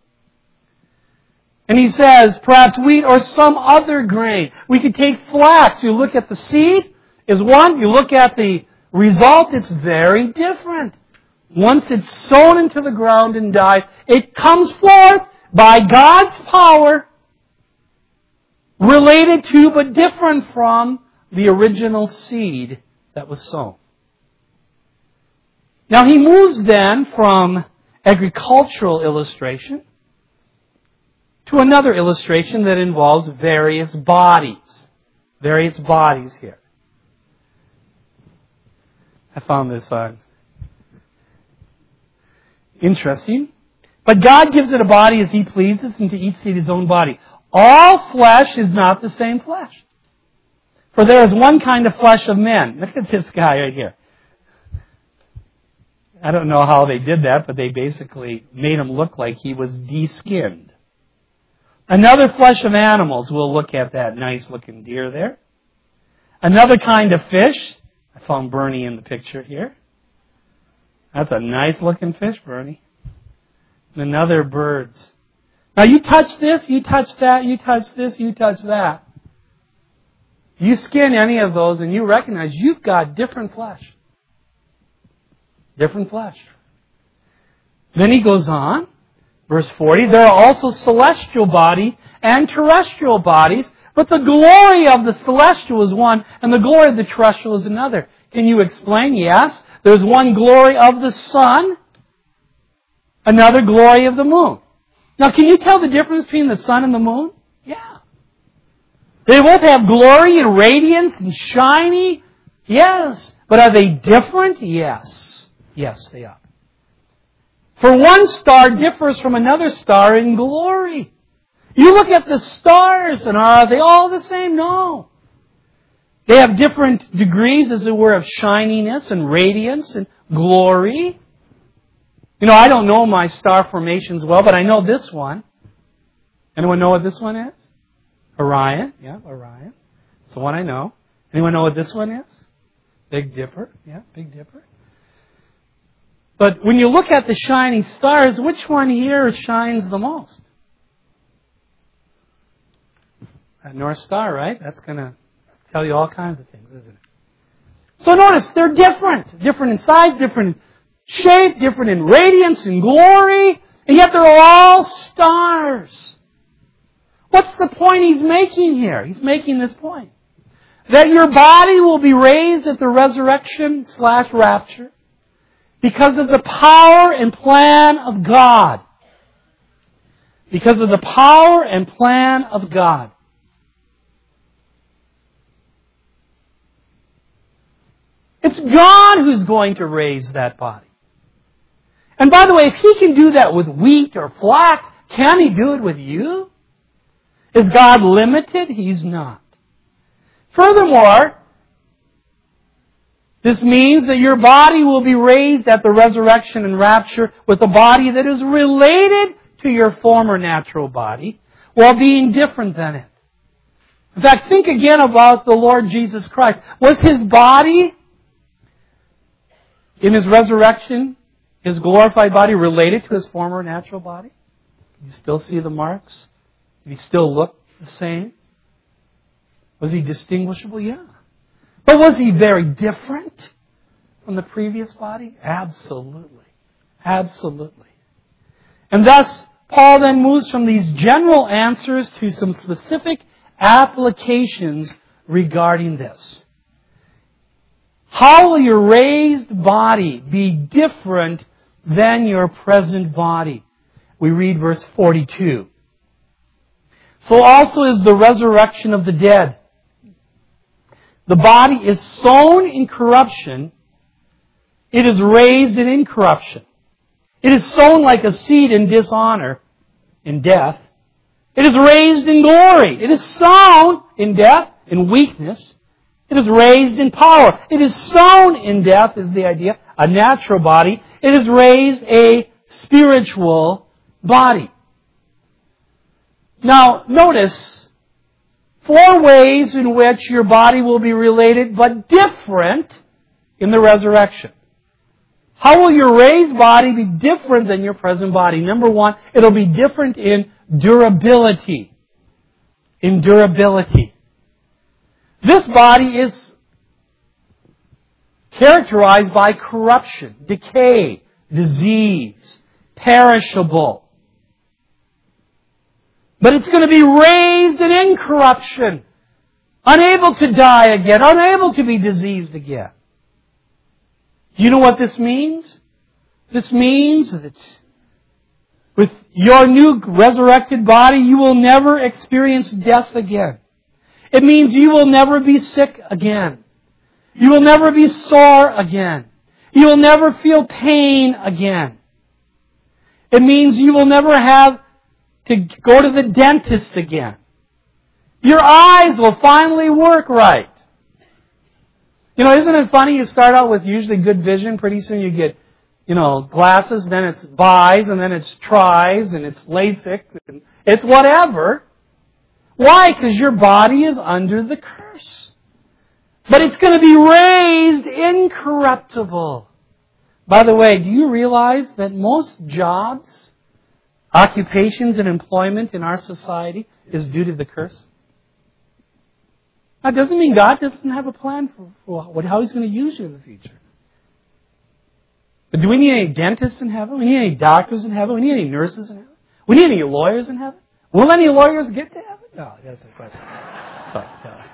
And he says, perhaps wheat or some other grain. We could take flax. You look at the seed is one. You look at the result, it's very different. Once it's sown into the ground and dies, it comes forth by God's power, related to but different from the original seed that was sown. Now he moves then from agricultural illustration to another illustration that involves various bodies. Various bodies here. I found this interesting. But God gives it a body as He pleases, and to each seed His own body. All flesh is not the same flesh. For there is one kind of flesh of men. Look at this guy right here. I don't know how they did that, but they basically made him look like he was de-skinned. Another flesh of animals. We'll look at that nice looking deer there. Another kind of fish. I found Bernie in the picture here. That's a nice looking fish, Bernie. And another birds. Now you touch this, you touch that, you touch this, you touch that. You skin any of those and you recognize you've got different flesh. Different flesh. Then he goes on. Verse 40, there are also celestial bodies and terrestrial bodies, but the glory of the celestial is one, and the glory of the terrestrial is another. Can you explain? Yes. There's one glory of the sun, another glory of the moon. Now, can you tell the difference between the sun and the moon? Yeah. They both have glory and radiance and shiny. Yes. But are they different? Yes. Yes, they are. For one star differs from another star in glory. You look at the stars and are they all the same? No. They have different degrees, as it were, of shininess and radiance and glory. You know, I don't know my star formations well, but I know this one. Anyone know what this one is? Orion. Yeah, Orion. It's the one I know. Anyone know what this one is? Big Dipper. Yeah, Big Dipper. But when you look at the shining stars, which one here shines the most? That North Star, right? That's going to tell you all kinds of things, isn't it? So notice, they're different. Different in size, different in shape, different in radiance and glory, and yet they're all stars. What's the point he's making here? He's making this point. That your body will be raised at the resurrection/rapture because of the power and plan of God. Because of the power and plan of God. It's God who's going to raise that body. And by the way, if He can do that with wheat or flax, can He do it with you? Is God limited? He's not. Furthermore, this means that your body will be raised at the resurrection and rapture with a body that is related to your former natural body while being different than it. In fact, think again about the Lord Jesus Christ. Was His body in His resurrection, His glorified body, related to His former natural body? Can you still see the marks? Did He still look the same? Was He distinguishable? Yeah. But was He very different from the previous body? Absolutely. Absolutely. And thus, Paul then moves from these general answers to some specific applications regarding this. How will your raised body be different than your present body? We read verse 42. So also is the resurrection of the dead. The body is sown in corruption. It is raised in incorruption. It is sown like a seed in dishonor, in death. It is raised in glory. It is sown in death, in weakness. It is raised in power. It is sown in death, is the idea, a natural body. It is raised a spiritual body. Now, notice 4 ways in which your body will be related but different in the resurrection. How will your raised body be different than your present body? Number 1, it'll be different in durability. In durability. This body is characterized by corruption, decay, disease, perishable. But it's going to be raised in incorruption, unable to die again, unable to be diseased again. Do you know what this means? This means that with your new resurrected body, you will never experience death again. It means you will never be sick again. You will never be sore again. You will never feel pain again. It means you will never have to go to the dentist again. Your eyes will finally work right. You know, isn't it funny? You start out with usually good vision. Pretty soon you get, glasses, then it's buys, and then it's tries, and it's LASIK, and it's whatever. Why? Because your body is under the curse. But it's going to be raised incorruptible. By the way, do you realize that most jobs, occupations, and employment in our society is due to the curse? That doesn't mean God doesn't have a plan for how He's going to use you in the future. But do we need any dentists in heaven? We need any doctors in heaven? We need any nurses in heaven? We need any lawyers in heaven? Will any lawyers get to heaven? No, that's the question. Sorry.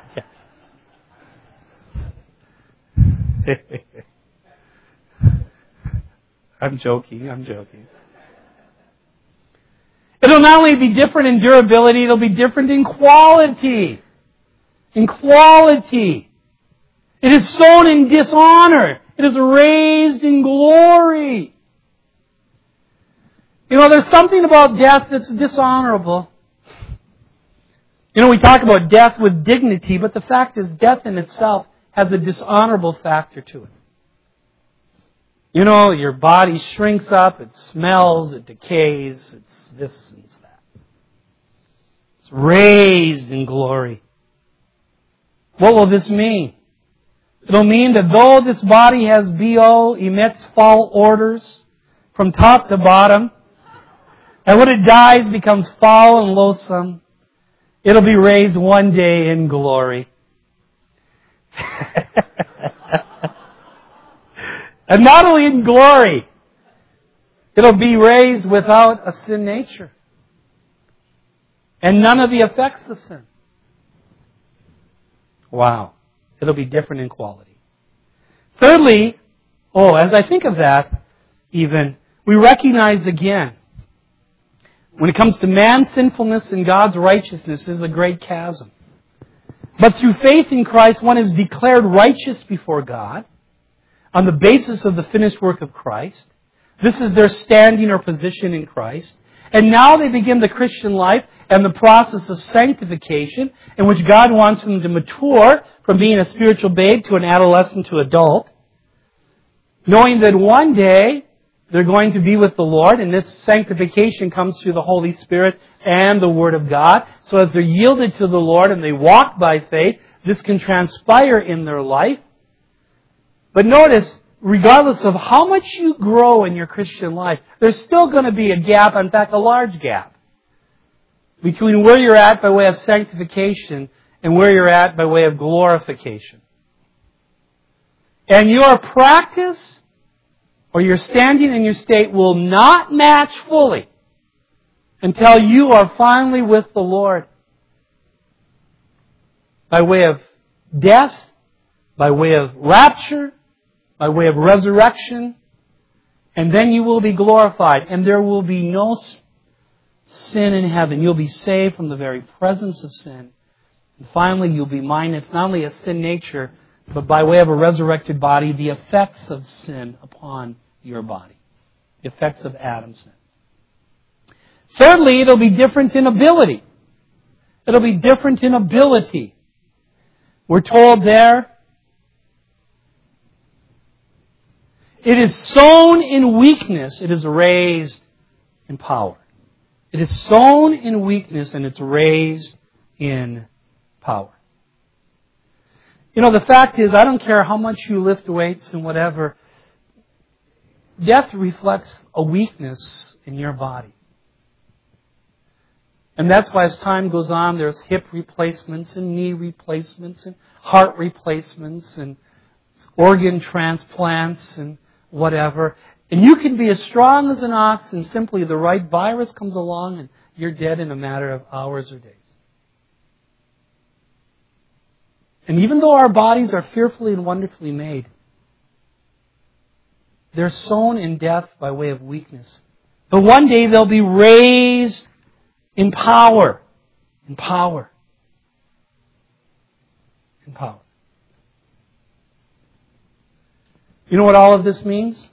Yeah. I'm joking. It'll not only be different in durability, it'll be different in quality. In quality. It is sown in dishonor. It is raised in glory. There's something about death that's dishonorable. We talk about death with dignity, but the fact is death in itself has a dishonorable factor to it. You know, your body shrinks up, it smells, it decays, it's this and that. It's raised in glory. What will this mean? It'll mean that though this body has BO, emits foul odors from top to bottom, and when it dies becomes foul and loathsome, it'll be raised one day in glory. And not only in glory, it'll be raised without a sin nature. And none of the effects of sin. Wow. It'll be different in quality. Thirdly, as I think of that, even, we recognize again, when it comes to man's sinfulness and God's righteousness, there's a great chasm. But through faith in Christ, one is declared righteous before God on the basis of the finished work of Christ. This is their standing or position in Christ. And now they begin the Christian life and the process of sanctification in which God wants them to mature from being a spiritual babe to an adolescent to adult, knowing that one day they're going to be with the Lord, and this sanctification comes through the Holy Spirit and the Word of God. So as they're yielded to the Lord and they walk by faith, this can transpire in their life. But notice, regardless of how much you grow in your Christian life, there's still going to be a gap, in fact, a large gap, between where you're at by way of sanctification and where you're at by way of glorification. And your practice or your standing and your state will not match fully until you are finally with the Lord. By way of death, by way of rapture, by way of resurrection, and then you will be glorified, and there will be no sin in heaven. You'll be saved from the very presence of sin. And finally, you'll be minus not only a sin nature, but by way of a resurrected body, the effects of sin upon your body. The effects of Adam's sin. Thirdly, it'll be different in ability. It'll be different in ability. We're told there, it is sown in weakness, it is raised in power. It is sown in weakness and it's raised in power. You know, the fact is, I don't care how much you lift weights and whatever, death reflects a weakness in your body. And that's why as time goes on, there's hip replacements and knee replacements and heart replacements and organ transplants and whatever. And you can be as strong as an ox and simply the right virus comes along and you're dead in a matter of hours or days. And even though our bodies are fearfully and wonderfully made, they're sown in death by way of weakness. But one day they'll be raised in power. In power. In power. You know what all of this means?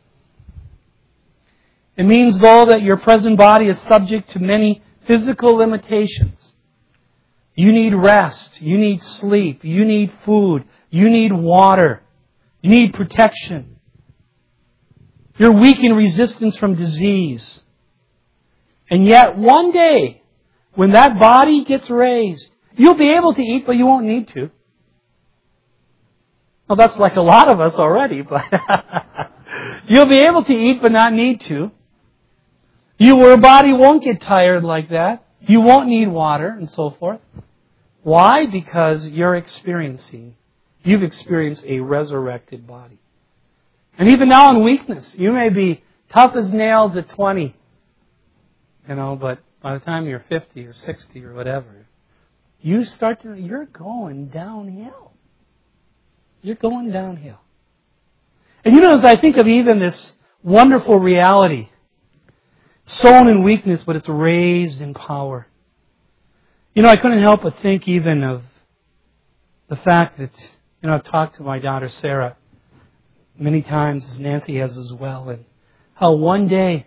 It means, though, that your present body is subject to many physical limitations. You need rest. You need sleep. You need food. You need water. You need protection. You're weak in resistance from disease. And yet, one day, when that body gets raised, you'll be able to eat, but you won't need to. Well, that's like a lot of us already, but you'll be able to eat but not need to. Your body won't get tired like that. You won't need water and so forth. Why? Because you've experienced a resurrected body. And even now in weakness, you may be tough as nails at 20, but by the time you're 50 or 60 or whatever, you're going downhill. You're going downhill. And as I think of even this wonderful reality, sown in weakness, but it's raised in power. I couldn't help but think even of the fact that, I've talked to my daughter Sarah many times, as Nancy has as well, and how one day,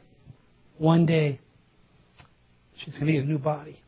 she's going to get a new body.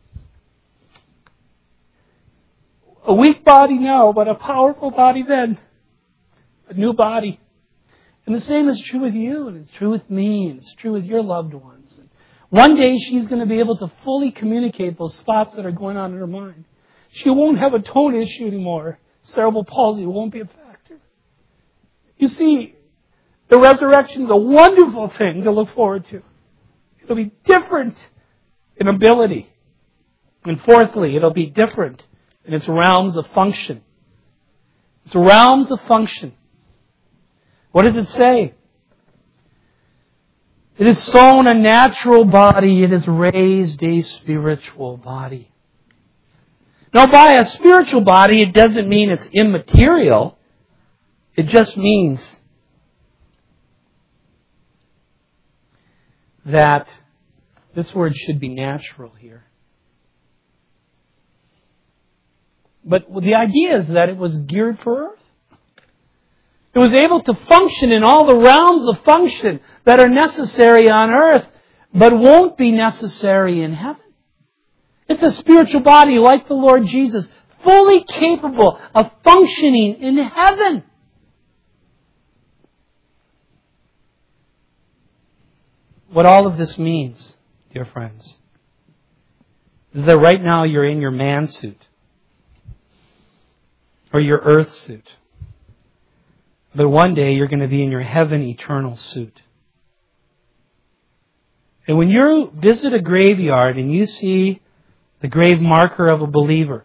A weak body now, but a powerful body then. A new body. And the same is true with you, and it's true with me, and it's true with your loved ones. And one day she's going to be able to fully communicate those thoughts that are going on in her mind. She won't have a tone issue anymore. Cerebral palsy won't be a factor. You see, the resurrection is a wonderful thing to look forward to. It'll be different in ability. And fourthly, it'll be different in its realms of function. Its realms of function. What does it say? It is sown a natural body, it is raised a spiritual body. Now, by a spiritual body, it doesn't mean it's immaterial. It just means that this word should be natural here. But the idea is that it was geared for earth. It was able to function in all the realms of function that are necessary on earth, but won't be necessary in heaven. It's a spiritual body like the Lord Jesus, fully capable of functioning in heaven. What all of this means, dear friends, is that right now you're in your man suit or your earth suit. But one day you're going to be in your heaven eternal suit. And when you visit a graveyard and you see the grave marker of a believer,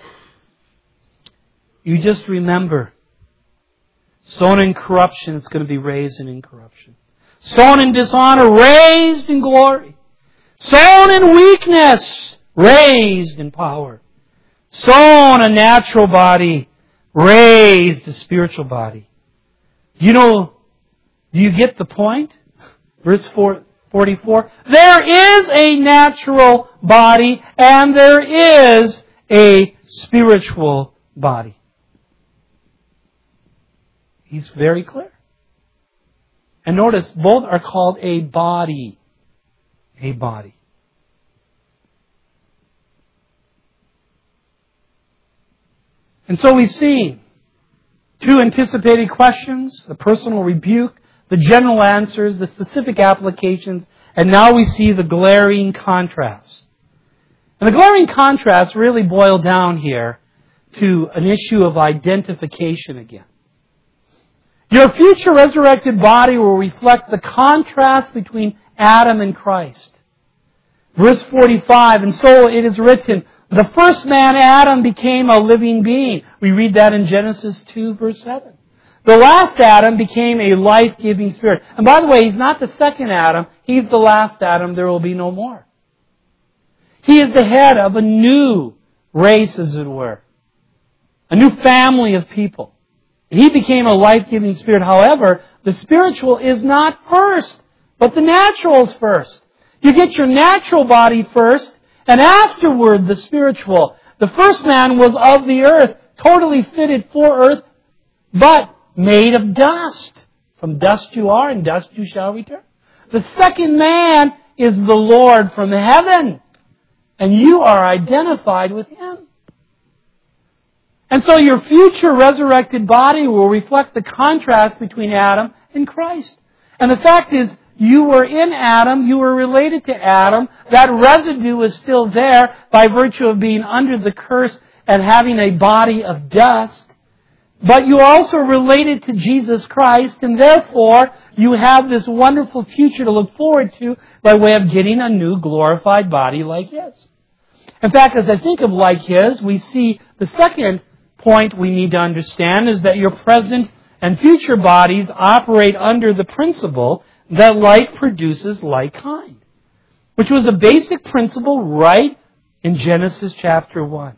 you just remember, sown in corruption, it's going to be raised in incorruption. Sown in dishonor, raised in glory. Sown in weakness, raised in power. Sown a natural body, raised a spiritual body. Do you get the point? Verse 44. There is a natural body and there is a spiritual body. He's very clear. And notice, both are called a body. A body. And so we've seen two anticipated questions, the personal rebuke, the general answers, the specific applications, and now we see the glaring contrast. And the glaring contrasts really boil down here to an issue of identification again. Your future resurrected body will reflect the contrast between Adam and Christ. Verse 45, and so it is written, the first man, Adam, became a living being. We read that in Genesis 2, verse 7. The last Adam became a life-giving spirit. And by the way, he's not the second Adam. He's the last Adam. There will be no more. He is the head of a new race, as it were. A new family of people. He became a life-giving spirit. However, the spiritual is not first, but the natural is first. You get your natural body first, and afterward, the spiritual. The first man was of the earth, totally fitted for earth, but made of dust. From dust you are, and dust you shall return. The second man is the Lord from heaven, and you are identified with Him. And so your future resurrected body will reflect the contrast between Adam and Christ. And the fact is, you were in Adam, you were related to Adam, that residue is still there by virtue of being under the curse and having a body of dust. But you are also related to Jesus Christ, and therefore you have this wonderful future to look forward to by way of getting a new glorified body like His. In fact, as I think of like His, we see the second point we need to understand is that your present and future bodies operate under the principle that like produces like kind, which was a basic principle right in Genesis chapter 1.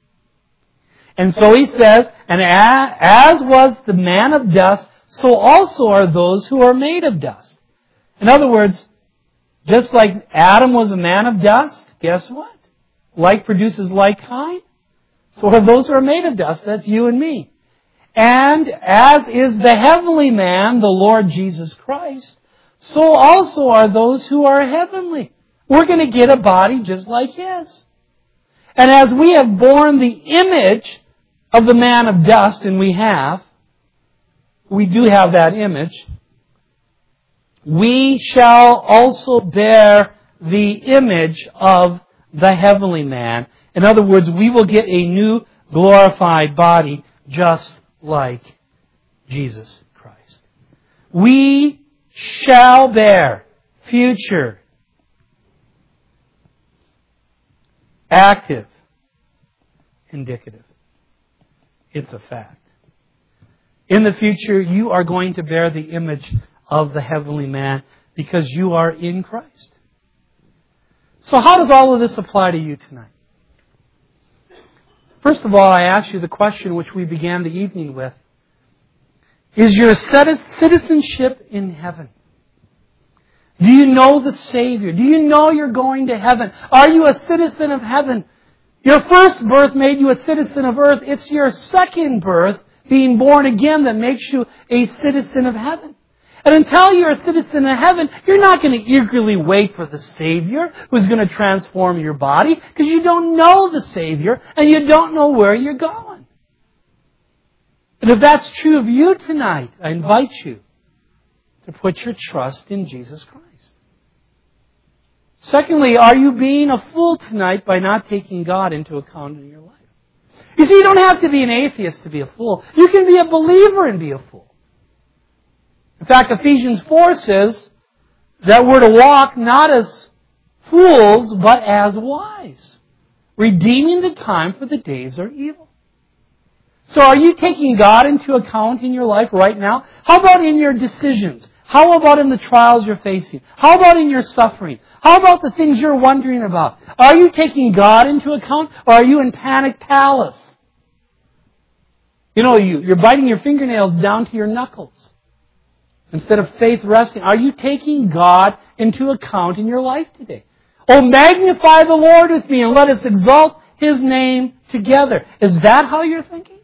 And so he says, and as was the man of dust, so also are those who are made of dust. In other words, just like Adam was a man of dust, guess what? Like produces like kind. So are those who are made of dust. That's you and me. And as is the heavenly man, the Lord Jesus Christ, so also are those who are heavenly. We're going to get a body just like His. And as we have borne the image of the man of dust, and we do have that image, we shall also bear the image of the heavenly man. In other words, we will get a new glorified body just like Jesus Christ. We shall bear, future, active, indicative. It's a fact. In the future, you are going to bear the image of the heavenly man because you are in Christ. So how does all of this apply to you tonight? First of all, I ask you the question which we began the evening with. Is your citizenship in heaven? Do you know the Savior? Do you know you're going to heaven? Are you a citizen of heaven? Your first birth made you a citizen of earth. It's your second birth, being born again, that makes you a citizen of heaven. And until you're a citizen of heaven, you're not going to eagerly wait for the Savior who's going to transform your body because you don't know the Savior and you don't know where you're going. And if that's true of you tonight, I invite you to put your trust in Jesus Christ. Secondly, are you being a fool tonight by not taking God into account in your life? You see, you don't have to be an atheist to be a fool. You can be a believer and be a fool. In fact, Ephesians 4 says that we're to walk not as fools, but as wise, redeeming the time, for the days are evil. So are you taking God into account in your life right now? How about in your decisions? How about in the trials you're facing? How about in your suffering? How about the things you're wondering about? Are you taking God into account, or are you in panic palace? You know, you're biting your fingernails down to your knuckles instead of faith resting. Are you taking God into account in your life today? Oh, magnify the Lord with me and let us exalt His name together. Is that how you're thinking?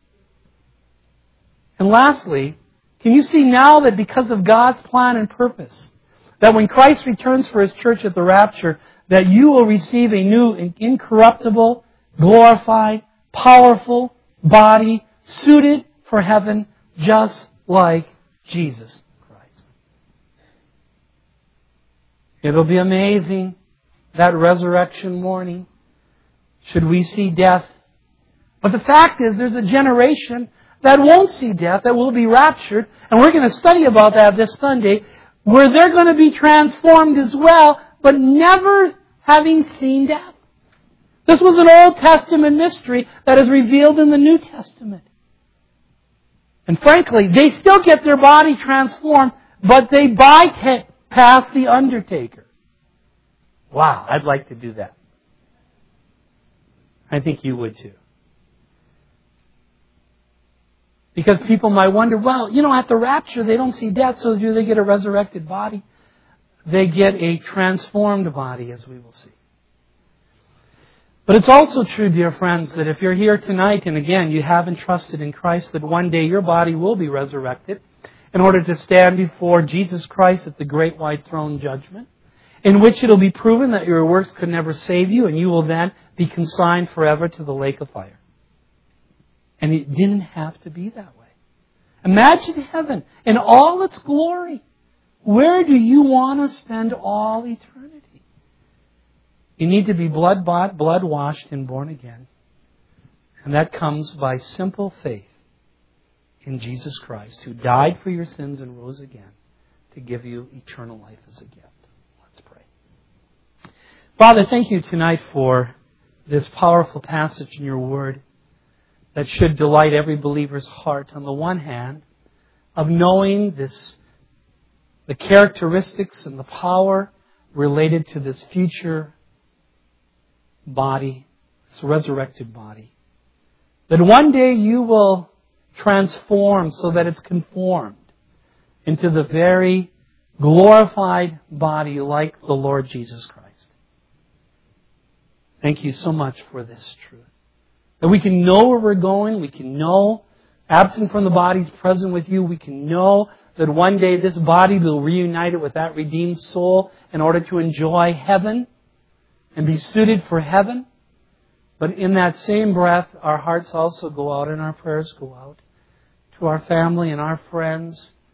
And lastly, can you see now that because of God's plan and purpose, that when Christ returns for His church at the rapture, that you will receive a new, incorruptible, glorified, powerful body suited for heaven just like Jesus Christ. It'll be amazing that resurrection morning should we see death. But the fact is there's a generation that won't see death, that will be raptured, and we're going to study about that this Sunday, where they're going to be transformed as well, but never having seen death. This was an Old Testament mystery that is revealed in the New Testament. And frankly, they still get their body transformed, but they bypass the undertaker. Wow, I'd like to do that. I think you would too. Because people might wonder, well, at the rapture they don't see death, so do they get a resurrected body? They get a transformed body, as we will see. But it's also true, dear friends, that if you're here tonight, and again, you haven't trusted in Christ, that one day your body will be resurrected in order to stand before Jesus Christ at the great white throne judgment, in which it'll be proven that your works could never save you, and you will then be consigned forever to the lake of fire. And it didn't have to be that way. Imagine heaven in all its glory. Where do you want to spend all eternity? You need to be blood-bought, blood-washed, and born again. And that comes by simple faith in Jesus Christ, who died for your sins and rose again to give you eternal life as a gift. Let's pray. Father, thank you tonight for this powerful passage in your Word that should delight every believer's heart. On the one hand, of knowing the characteristics and the power related to this future body, this resurrected body. That one day you will transform so that it's conformed into the very glorified body like the Lord Jesus Christ. Thank you so much for this truth. That we can know where we're going, we can know, absent from the bodies, present with you, we can know that one day this body will be reunited with that redeemed soul in order to enjoy heaven and be suited for heaven. But in that same breath, our hearts also go out and our prayers go out to our family and our friends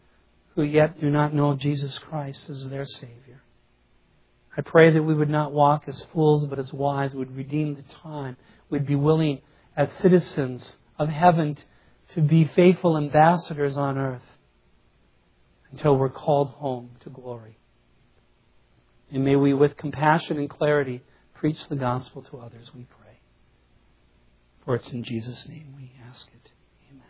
who yet do not know Jesus Christ as their Savior. I pray that we would not walk as fools, but as wise. We would redeem the time. We'd be willing, as citizens of heaven, to be faithful ambassadors on earth until we're called home to glory. And may we, with compassion and clarity, preach the gospel to others, we pray. For it's in Jesus' name we ask it. Amen.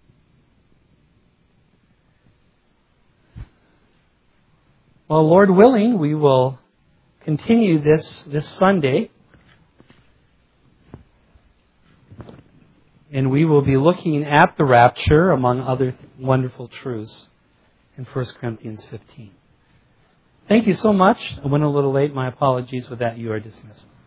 Well, Lord willing, we will continue this Sunday. And we will be looking at the rapture, among other wonderful truths, in 1 Corinthians 15. Thank you so much. I went a little late. My apologies. With that, you are dismissed.